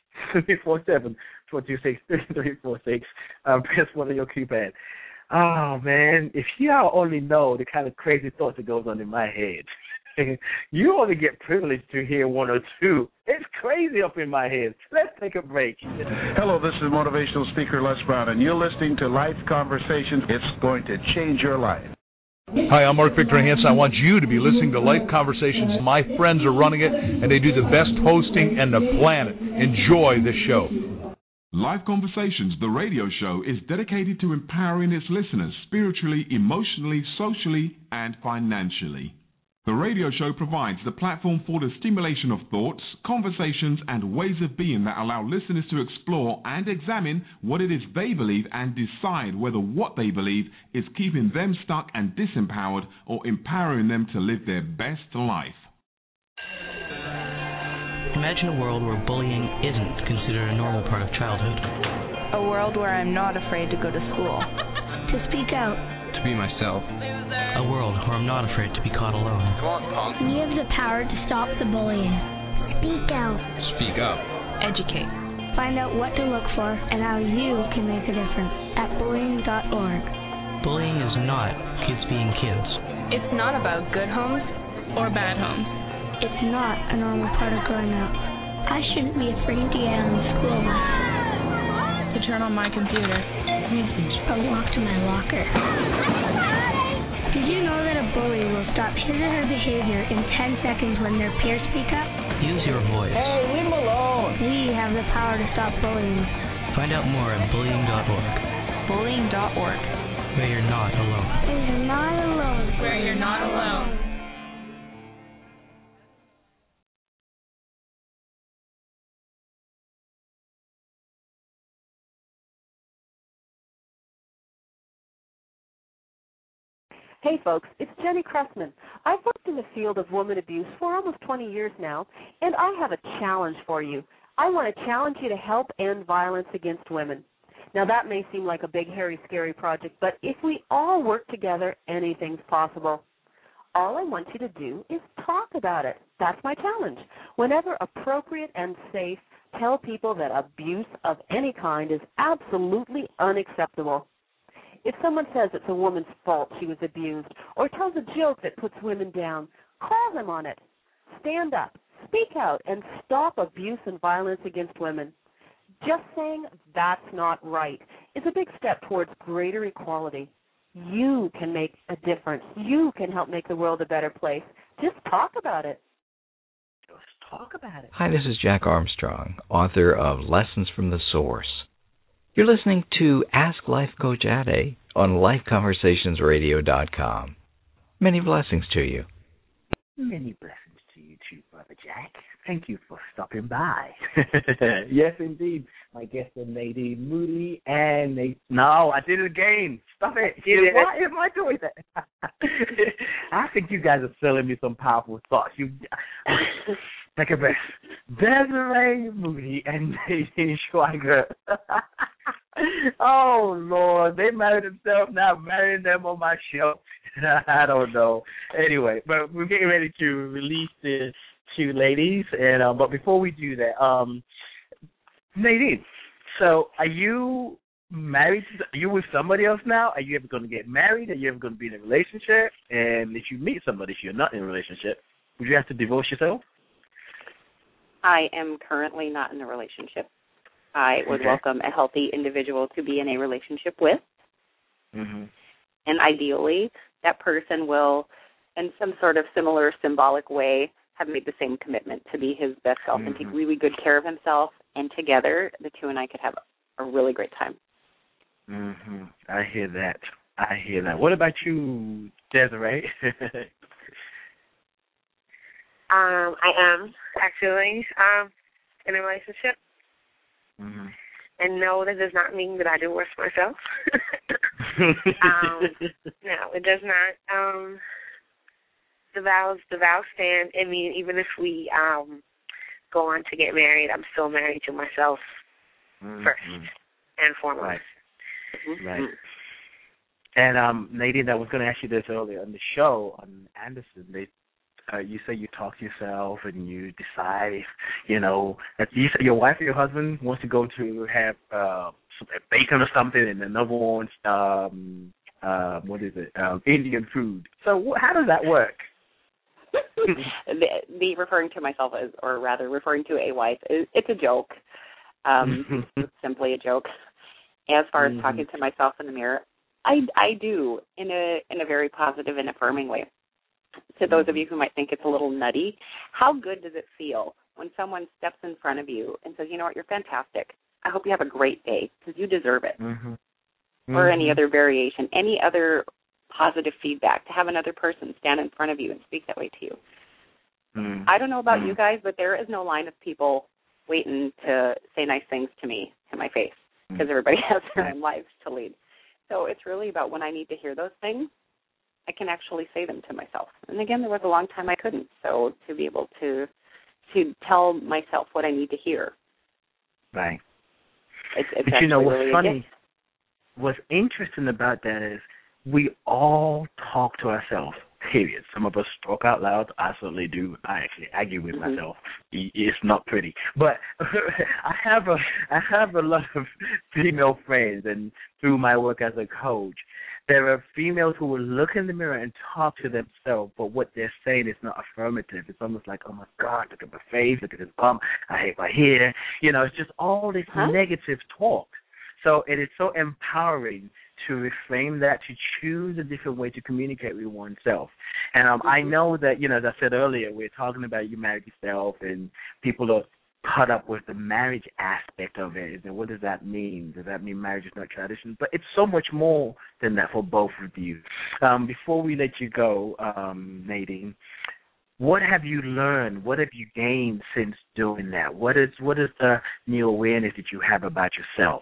347-426-3346. Press one on your keypad. Oh, man, if y'all only know the kind of crazy thoughts that goes on in my head. You only get privileged to hear one or two. It's crazy up in my head. Let's take a break. Hello, this is motivational speaker Les Brown, and you're listening to Life Conversations. It's going to change your life. Hi, I'm Mark Victor Hansen. I want you to be listening to Life Conversations. My friends are running it, and they do the best hosting on the planet. Enjoy the show. Live Conversations, the radio show, is dedicated to empowering its listeners spiritually, emotionally, socially, and financially. The radio show provides the platform for the stimulation of thoughts, conversations, and ways of being that allow listeners to explore and examine what it is they believe and decide whether what they believe is keeping them stuck and disempowered or empowering them to live their best life. Imagine a world where bullying isn't considered a normal part of childhood. A world where I'm not afraid to go to school. To speak out. To be myself. A world where I'm not afraid to be caught alone. Come on, punk. We have the power to stop the bullying. Speak out. Speak up. Educate. Find out what to look for and how you can make a difference at bullying.org. Bullying is not kids being kids. It's not about good homes or bad homes. It's not a normal part of growing up. I shouldn't be afraid to get on the school bus. To turn on my computer. Or walk to my locker. Did you know that a bully will stop his or her behavior in 10 seconds when their peers speak up? Use your voice. Hey, leave them alone. We have the power to stop bullying. Find out more at bullying.org. Bullying.org. Where you're not alone. Where you're not alone. Where you're not alone. Hey folks, it's Jenny Cressman. I've worked in the field of woman abuse for almost 20 years now, and I have a challenge for you. I want to challenge you to help end violence against women. Now that may seem like a big, hairy, scary project, but if we all work together, anything's possible. All I want you to do is talk about it. That's my challenge. Whenever appropriate and safe, tell people that abuse of any kind is absolutely unacceptable. If someone says it's a woman's fault she was abused or tells a joke that puts women down, call them on it. Stand up, speak out, and stop abuse and violence against women. Just saying that's not right is a big step towards greater equality. You can make a difference. You can help make the world a better place. Just talk about it. Just talk about it. Hi, this is Jack Armstrong, author of Lessons from the Source. You're listening to Ask Life Coach Ade on LifeConversationsRadio.com. Many blessings to you. Many blessings to you too, Brother Jack. Thank you for stopping by. Yes, indeed. My guests are Nadine Moody and No, I did it again. Stop it. Why am I doing that? I think you guys are selling me some powerful thoughts. Take a breath. Desiree Moody and Nadine Schweiger. Oh, Lord. They married themselves, now I'm marrying them on my show. I don't know. Anyway, but we're getting ready to release the two ladies. And but before we do that, Nadine, so are you married? Are you with somebody else now? Are you ever going to get married? Are you ever going to be in a relationship? And if you meet somebody, if you're not in a relationship, would you have to divorce yourself? I am currently not in a relationship. I would welcome a healthy individual to be in a relationship with. Mm-hmm. And ideally, that person will, in some sort of similar symbolic way, have made the same commitment to be his best self and take really good care of himself. And together, the two and I could have a really great time. Mm-hmm. I hear that. What about you, Desiree? I am actually in a relationship. Mm-hmm. And no, that does not mean that I divorce myself. No, it does not. The vows stand. I mean, even if we go on to get married, I'm still married to myself first and foremost. Right. Right. And Nadine, I was going to ask you this earlier on the show on Anderson. You say you talk to yourself and you decide, that you say your wife or your husband wants to go to have bacon or something, and another one wants Indian food. So how does that work? the referring to myself as, or rather referring to a wife, it's a joke. It's simply a joke. As far as talking to myself in the mirror, I do in a very positive and affirming way. To those of you who might think it's a little nutty, how good does it feel when someone steps in front of you and says, you know what, you're fantastic. I hope you have a great day, because you deserve it. Mm-hmm. Or any other variation, any other positive feedback, to have another person stand in front of you and speak that way to you. I don't know about you guys, but there is no line of people waiting to say nice things to me, to my face, because everybody has their own lives to lead. So it's really about when I need to hear those things, I can actually say them to myself. And again, there was a long time I couldn't. So to be able to tell myself what I need to hear. Right. It's but you know what's really funny? What's interesting about that is we all talk to ourselves. Period. Some of us talk out loud. I certainly do. I actually argue with myself. It's not pretty, but I have a lot of female friends, and through my work as a coach, there are females who will look in the mirror and talk to themselves, but what they're saying is not affirmative. It's almost like, oh my God, look at my face, look at this bum, I hate my hair. You know, it's just all this negative talk. So it is so empowering to reframe that, to choose a different way to communicate with oneself. And I know that, you know, as I said earlier, we're talking about you married yourself, and people are caught up with the marriage aspect of it. And what does that mean? Does that mean marriage is not tradition? But it's so much more than that for both of you. Before we let you go, Nadine, what have you learned? What have you gained since doing that? What is the new awareness that you have about yourself?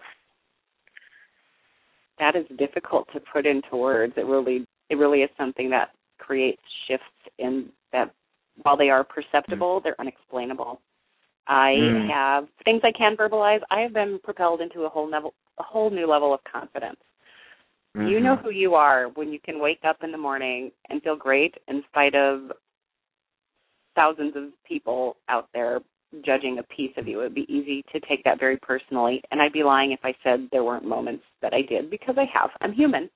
That is difficult to put into words. It really is something that creates shifts in that. While they are perceptible, they're unexplainable. I have things I can verbalize. I have been propelled into a whole new level of confidence. You know who you are when you can wake up in the morning and feel great in spite of thousands of people out there judging a piece of you. It would be easy to take that very personally, and I'd be lying if I said there weren't moments that I did, because I have. I'm human.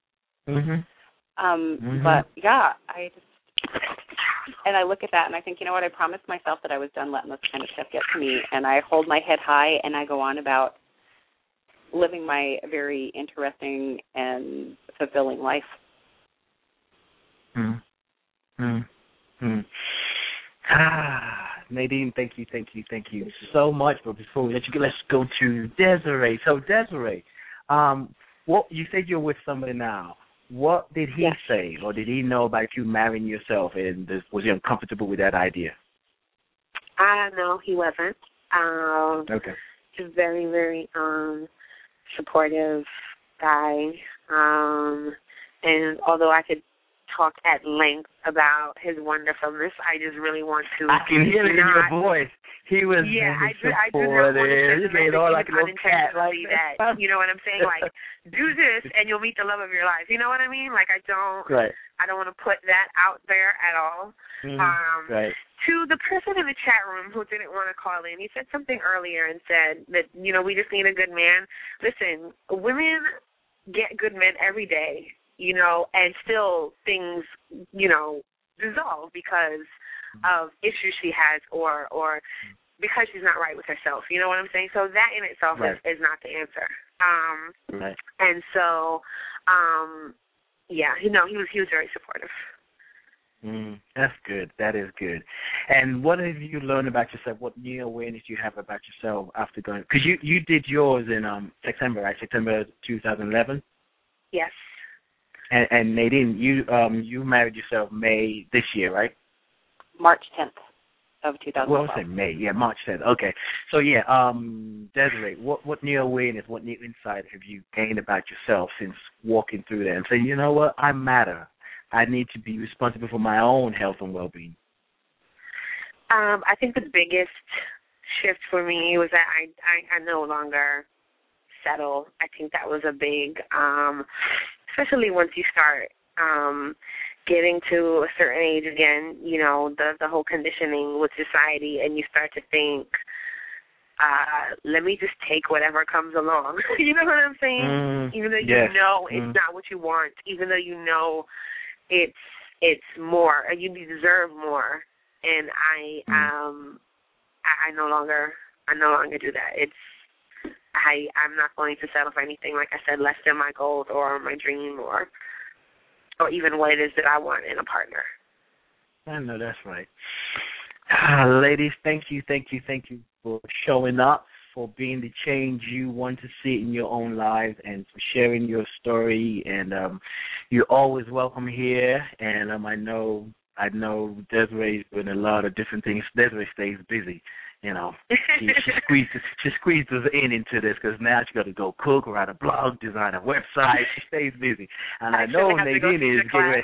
But yeah, and I look at that and I think, you know what, I promised myself that I was done letting this kind of stuff get to me, and I hold my head high and I go on about living my very interesting and fulfilling life. Nadine, thank you so much. But before we let you go, let's go to Desiree. So Desiree, what you said you're with somebody now. What did he say, or did he know about you marrying yourself, and was he uncomfortable with that idea? No, he wasn't. Okay. He's a very, very supportive guy. And although I could talk at length about his wonderfulness, I just really want to. I can hear it in your voice. He was I do not want to say unintentionally that, you know what I'm saying? Like, do this and you'll meet the love of your life. You know what I mean? Like, I don't want to put that out there at all. To the person in the chat room who didn't want to call in, he said something earlier and said that, you know, we just need a good man. Listen, women get good men every day, you know, and still things, you know, dissolve because of issues she has or because she's not right with herself. You know what I'm saying? So that in itself is not the answer. And so, he was very supportive. That's good. That is good. And what have you learned about yourself? What new awareness you have about yourself after going? Because you did yours in September, right? September 2011. Yes. And Nadine, you married yourself May this year, right? March 10th of 2012. Well, I say May. Yeah, March 10th. Okay. So yeah, Desiree, what new awareness, what new insight have you gained about yourself since walking through that and saying, you know what, I matter. I need to be responsible for my own health and well-being? I think the biggest shift for me was that I no longer settle. I think that was a big, especially once you start getting to a certain age again, you know, the whole conditioning with society, and you start to think, let me just take whatever comes along. You know what I'm saying? Even though you know it's not what you want, even though you know it's more, you deserve more, and I no longer do that. I'm not going to settle for anything, like I said, less than my goals or my dream or even what it is that I want in a partner. I know that's right. Ladies, thank you for showing up for being the change you want to see in your own lives and for sharing your story. And you're always welcome here. And I know Desiree doing a lot of different things. Desiree stays busy. You know, she squeezes into this because now she got to go cook, write a blog, design a website. She stays busy. And I know Nadine is getting ready.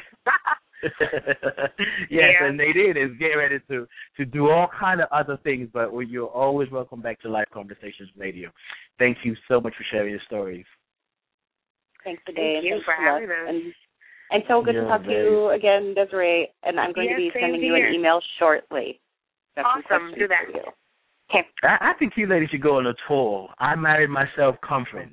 Yes, yeah. And Nadine is getting ready to do all kind of other things, but you're always welcome back to Life Conversations Radio. Thank you so much for sharing your stories. Thanks, Dave. Thank you for having us. And so good to talk to you again, Desiree. And I'm going to be sending you an email shortly. Awesome. Do that. Okay. I think you ladies should go on a tour. I Married Myself conference.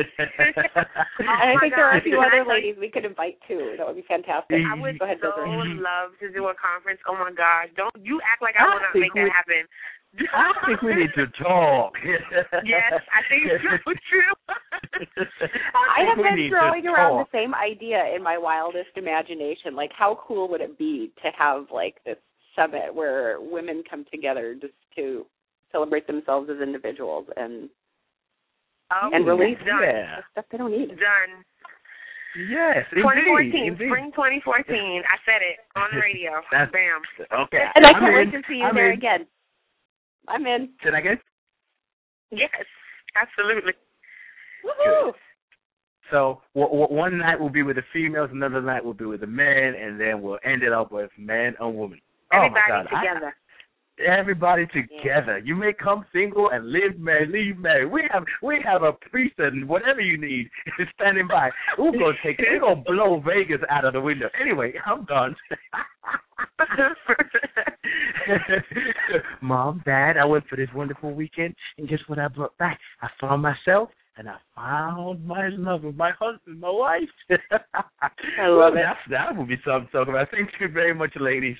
I think there are a few other ladies we could invite too. That would be fantastic. I would love to do a conference. Oh my God! Don't you act like I will not make that happen. I think we need to talk. Yes, I think it's so true. I have been throwing around the same idea in my wildest imagination. Like, how cool would it be to have like this summit where women come together just to celebrate themselves as individuals and release stuff they don't need. Done. Yes, 2014, spring 2014. I said it on the radio. Bam. Okay. And I can't wait to see you there again. I'm in. Say that again? Yes, absolutely. Woohoo! So one night will be with the females, another night will be with the men, and then we'll end it up with man and woman. Everybody together. Everybody together. You may come single and live married, leave married. We have a priest and whatever you need is standing by. We're gonna blow Vegas out of the window. Anyway, I'm done. Mom, Dad, I went for this wonderful weekend, and guess what I brought back? I found myself, and I found my lover, my husband, my wife. I love it. That would be something to talk about. Thank you very much, ladies.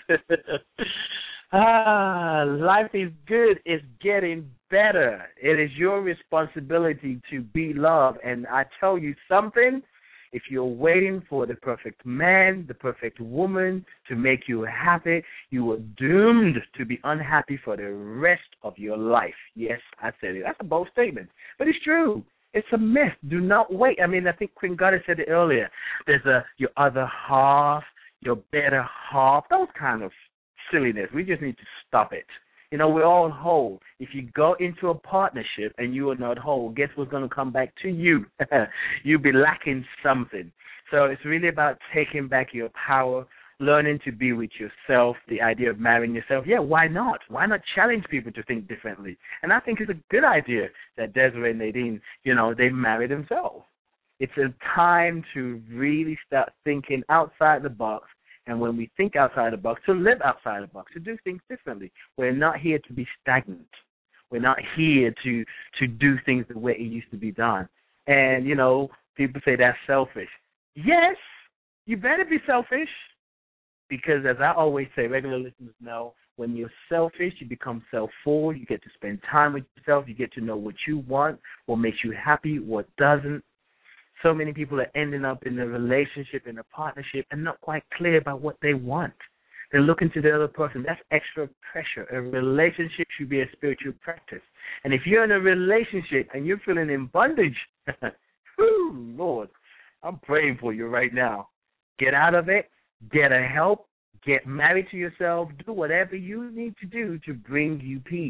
Life is good. It's getting better. It is your responsibility to be loved. And I tell you something, if you're waiting for the perfect man, the perfect woman to make you happy, you are doomed to be unhappy for the rest of your life. Yes, I said it. That's a bold statement, but it's true. It's a myth. Do not wait. I mean, I think Queen Goddess said it earlier. There's your other half, your better half, those kind of silliness. We just need to stop it. You know, we're all whole. If you go into a partnership and you are not whole, guess what's going to come back to you? You'll be lacking something. So it's really about taking back your power, learning to be with yourself, the idea of marrying yourself. Yeah, why not? Why not challenge people to think differently? And I think it's a good idea that Desiree and Nadine, they marry themselves. It's a time to really start thinking outside the box. And when we think outside the box, to live outside the box, to do things differently. We're not here to be stagnant. We're not here to do things the way it used to be done. And, people say that's selfish. Yes, you better be selfish. Because as I always say, regular listeners know, when you're selfish, you become self-full. You get to spend time with yourself. You get to know what you want, what makes you happy, what doesn't. So many people are ending up in a relationship, in a partnership, and not quite clear about what they want. They're looking to the other person. That's extra pressure. A relationship should be a spiritual practice. And if you're in a relationship and you're feeling in bondage, whoo, Lord, I'm praying for you right now. Get out of it. Get a help. Get married to yourself. Do whatever you need to do to bring you peace.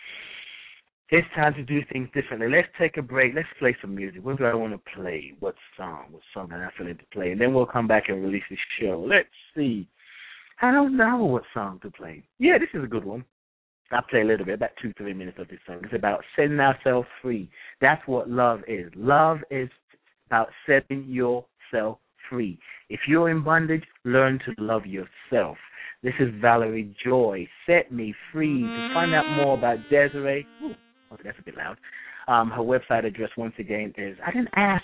It's time to do things differently. Let's take a break. Let's play some music. What do I want to play? What song am I feeling to play? And then we'll come back and release the show. Let's see. I don't know what song to play. Yeah, this is a good one. I'll play a little bit, about 2-3 minutes of this song. It's about setting ourselves free. That's what love is. Love is about setting yourself free. If you're in bondage, learn to love yourself. This is Valerie Joy. Set me free. To find out more about Desiree, okay, that's a bit loud. Her website address, once again, is, I didn't ask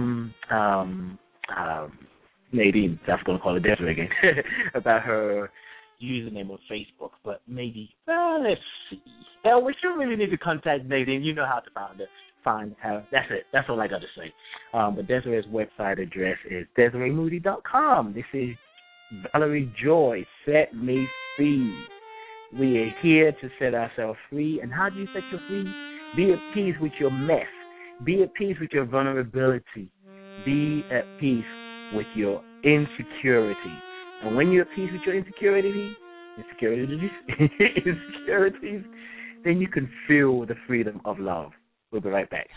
Nadine, I was going to call her Desiree again, about her username on Facebook, but maybe, let's see. Hell, we should really need to contact Nadine. You know how to find her. That's it. That's all I got to say. But Desiree's website address is DesireeMoody.com. This is Valerie Joy, Set Me Free. We are here to set ourselves free. And how do you set you free? Be at peace with your mess. Be at peace with your vulnerability. Be at peace with your insecurity. And when you're at peace with your insecurities, then you can feel the freedom of love. We'll be right back.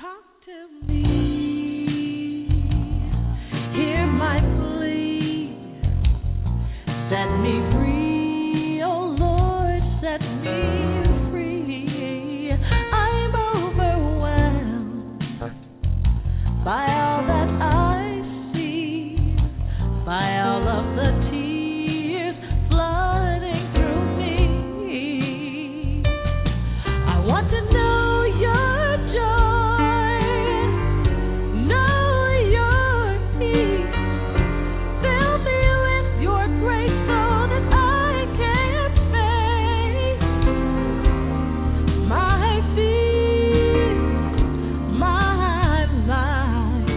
Hear my plea, set me free, oh Lord, set me free. I'm overwhelmed by all that I see, by all of the tears flooding through me. I want to know your joy, know your peace. Fill me with your grace so that I can face my fears, my life.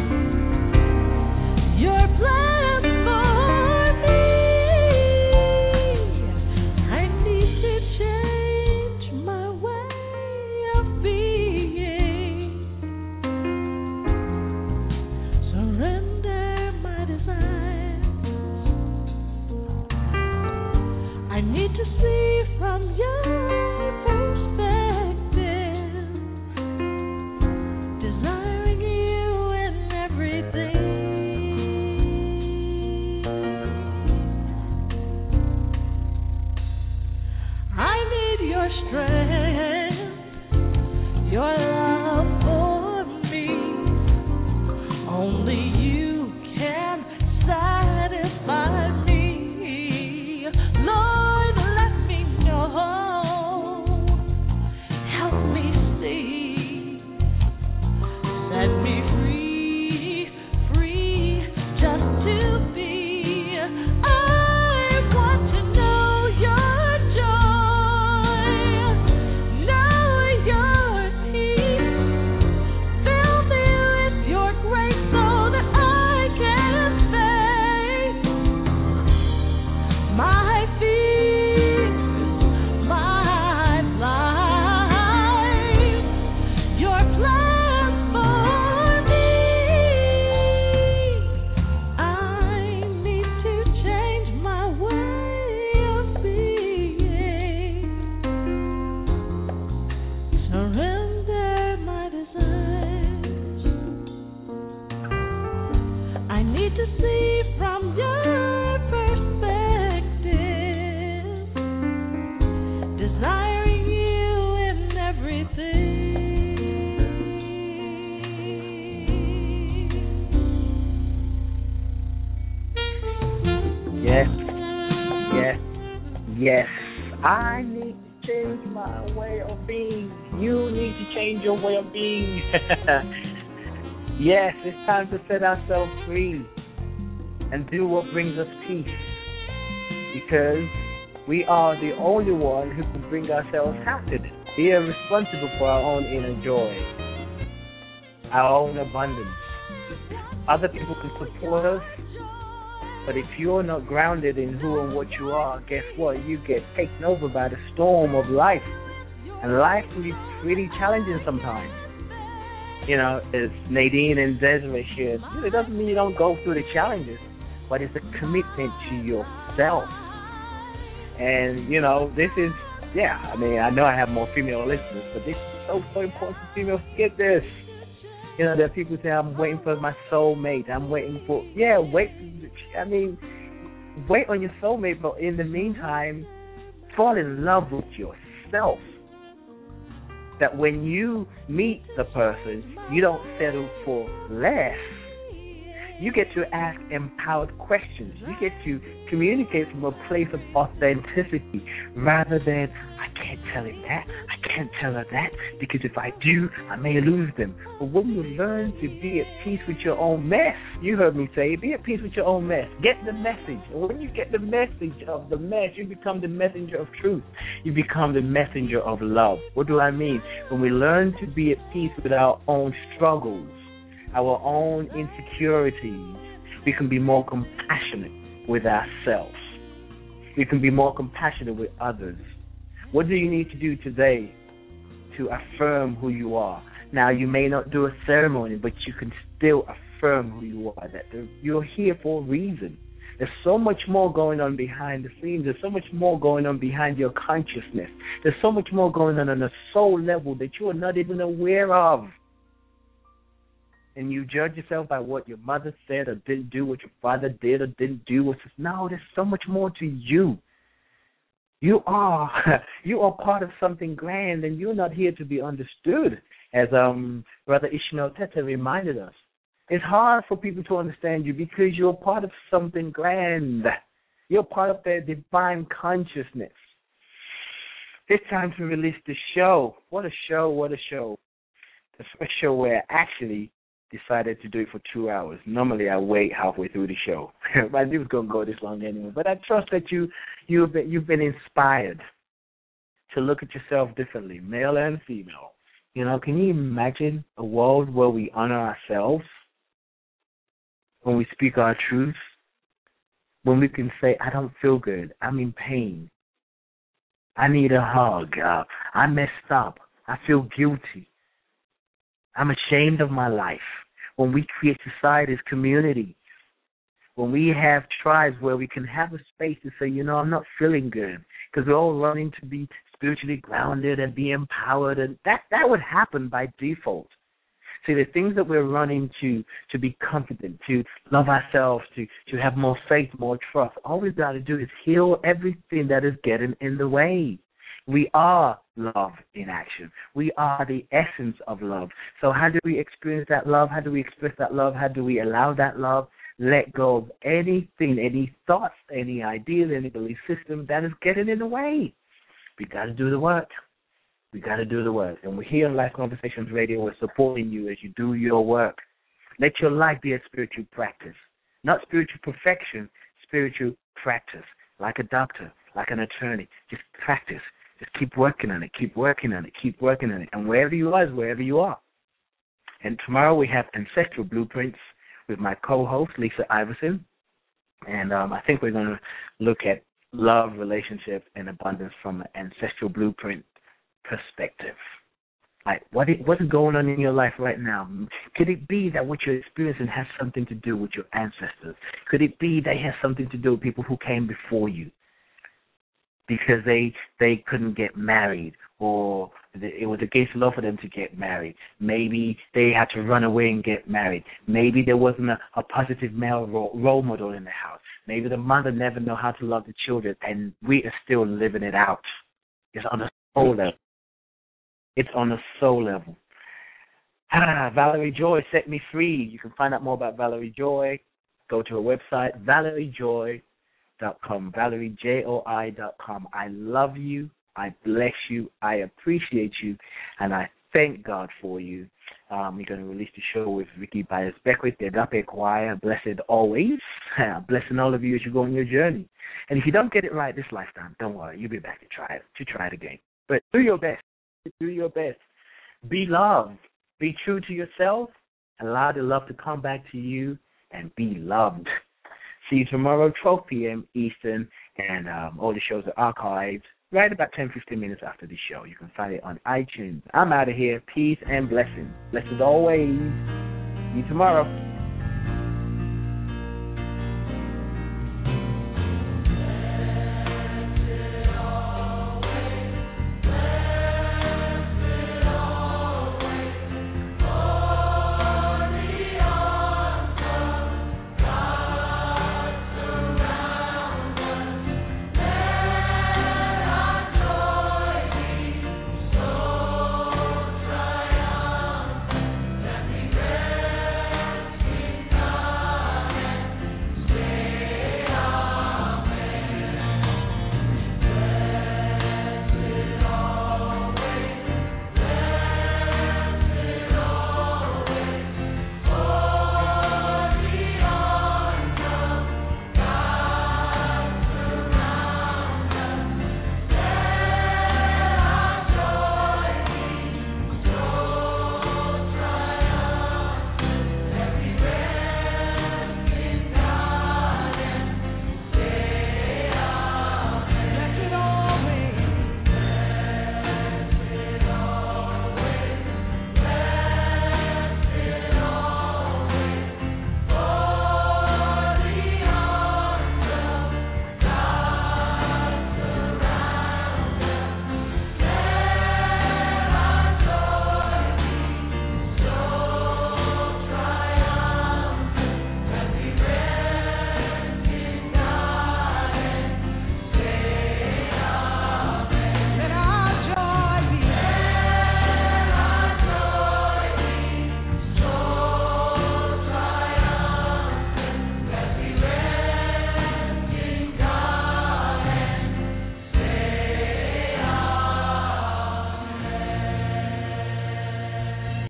Your plan for me. I need to change my way of being. Surrender my desires. I need to see from your perspective, desiring you in everything. I need your strength, your love for me. Only you can satisfy me. Lord, let me know. Help me see. Set me free, free just to be. I want to know your joy, know your peace. Fill me with your grace so that I can face my fears, my life. Your plan for me. I need to change my way of being. Surrender my desires. I need to see from your perspective, desiring you in everything. Yes, yes, yes. I need to change my way of being. You need to change your way of being. Yes, it's time to set ourselves free and do what brings us peace. Because we are the only one who can bring ourselves happiness. We are responsible for our own inner joy, our own abundance. Other people can support us, but if you're not grounded in who and what you are, guess what? You get taken over by the storm of life. And life can be pretty challenging sometimes. You know, as Nadine and Desiree shared, it doesn't mean you don't go through the challenges, but it's a commitment to yourself. And, you know, this is, I mean, I know I have more female listeners, but this is so important for females to get this. You know, there are people say, I'm waiting for my soulmate. I'm waiting for, wait on your soulmate, but in the meantime, fall in love with yourself. That when you meet the person, you don't settle for less. You get to ask empowered questions. You get to communicate from a place of authenticity rather than, I can't tell him that, I can't tell her that, because if I do, I may lose them. But when you learn to be at peace with your own mess, you heard me say, be at peace with your own mess. Get the message. And when you get the message of the mess, you become the messenger of truth. You become the messenger of love. What do I mean? When we learn to be at peace with our own struggles, our own insecurities, we can be more compassionate with ourselves. We can be more compassionate with others. What do you need to do today to affirm who you are. Now, you may not do a ceremony, but you can still affirm who you are, that you're here for a reason. There's so much more going on behind the scenes. There's so much more going on behind your consciousness. There's so much more going on a soul level that you are not even aware of. And you judge yourself by what your mother said or didn't do, what your father did or didn't do. No, there's so much more to you. You are part of something grand, and you're not here to be understood, as Brother Ishmael Tete reminded us. It's hard for people to understand you because you're part of something grand. You're part of their divine consciousness. It's time to release the show. What a show, what a show. The first show where I actually decided to do it for 2 hours. Normally I wait halfway through the show. I knew it was going to go this long anyway. But I trust that you've been inspired to look at yourself differently, male and female. You know, can you imagine a world where we honor ourselves? When we speak our truth, when we can say, I don't feel good, I'm in pain, I need a hug, I messed up, I feel guilty, I'm ashamed of my life. When we create societies, communities, when we have tribes where we can have a space to say, you know, I'm not feeling good, because we're all running to be spiritually grounded and be empowered, and that would happen by default. See, the things that we're running to be confident, to love ourselves, to have more faith, more trust, all we've got to do is heal everything that is getting in the way. We are love in action. We are the essence of love. So how do we experience that love? How do we express that love? How do we allow that love? Let go of anything, any thoughts, any ideas, any belief system that is getting in the way. We got to do the work. We got to do the work. And we're here on Life Conversations Radio. We're supporting you as you do your work. Let your life be a spiritual practice. Not spiritual perfection, spiritual practice. Like a doctor, like an attorney. Just practice. Just keep working on it. Keep working on it. Keep working on it. And wherever you are is wherever you are. And tomorrow we have Ancestral Blueprints with my co-host, Lisa Iverson. And I think we're going to look at love, relationship, and abundance from an ancestral blueprint perspective. Like, what is going on in your life right now? Could it be that what you're experiencing has something to do with your ancestors? Could it be that it has something to do with people who came before you because they couldn't get married, or it was against the law for them to get married? Maybe they had to run away and get married. Maybe there wasn't a positive male role model in the house. Maybe the mother never knew how to love the children, and we are still living it out. It's on a soul level. It's on a soul level. Valerie Joy set me free. You can find out more about Valerie Joy. Go to her website, valeriejoy.com, ValerieJOI.com. I love you. I bless you. I appreciate you. And I thank God for you. We're going to release the show with Ricky Byers Beckwith, the Agape Choir. Blessed always. Blessing all of you as you go on your journey. And if you don't get it right this lifetime, don't worry. You'll be back to try it again. But do your best. Do your best. Be loved. Be true to yourself. Allow the love to come back to you, and be loved. See you tomorrow, 12 p.m. Eastern, and all the shows are archived right about 10-15 minutes after the show. You can find it on iTunes. I'm out of here. Peace and blessings. Blessings always. See you tomorrow.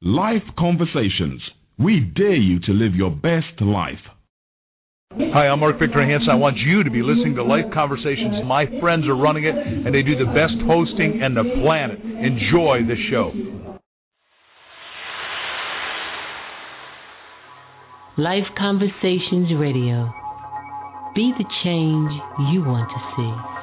Life Conversations. We dare you to live your best life. Hi, I'm Mark Victor Hansen. I want you to be listening to Life Conversations. My friends are running it, and they do the best hosting on the planet. Enjoy the show. Life Conversations Radio. Be the change you want to see.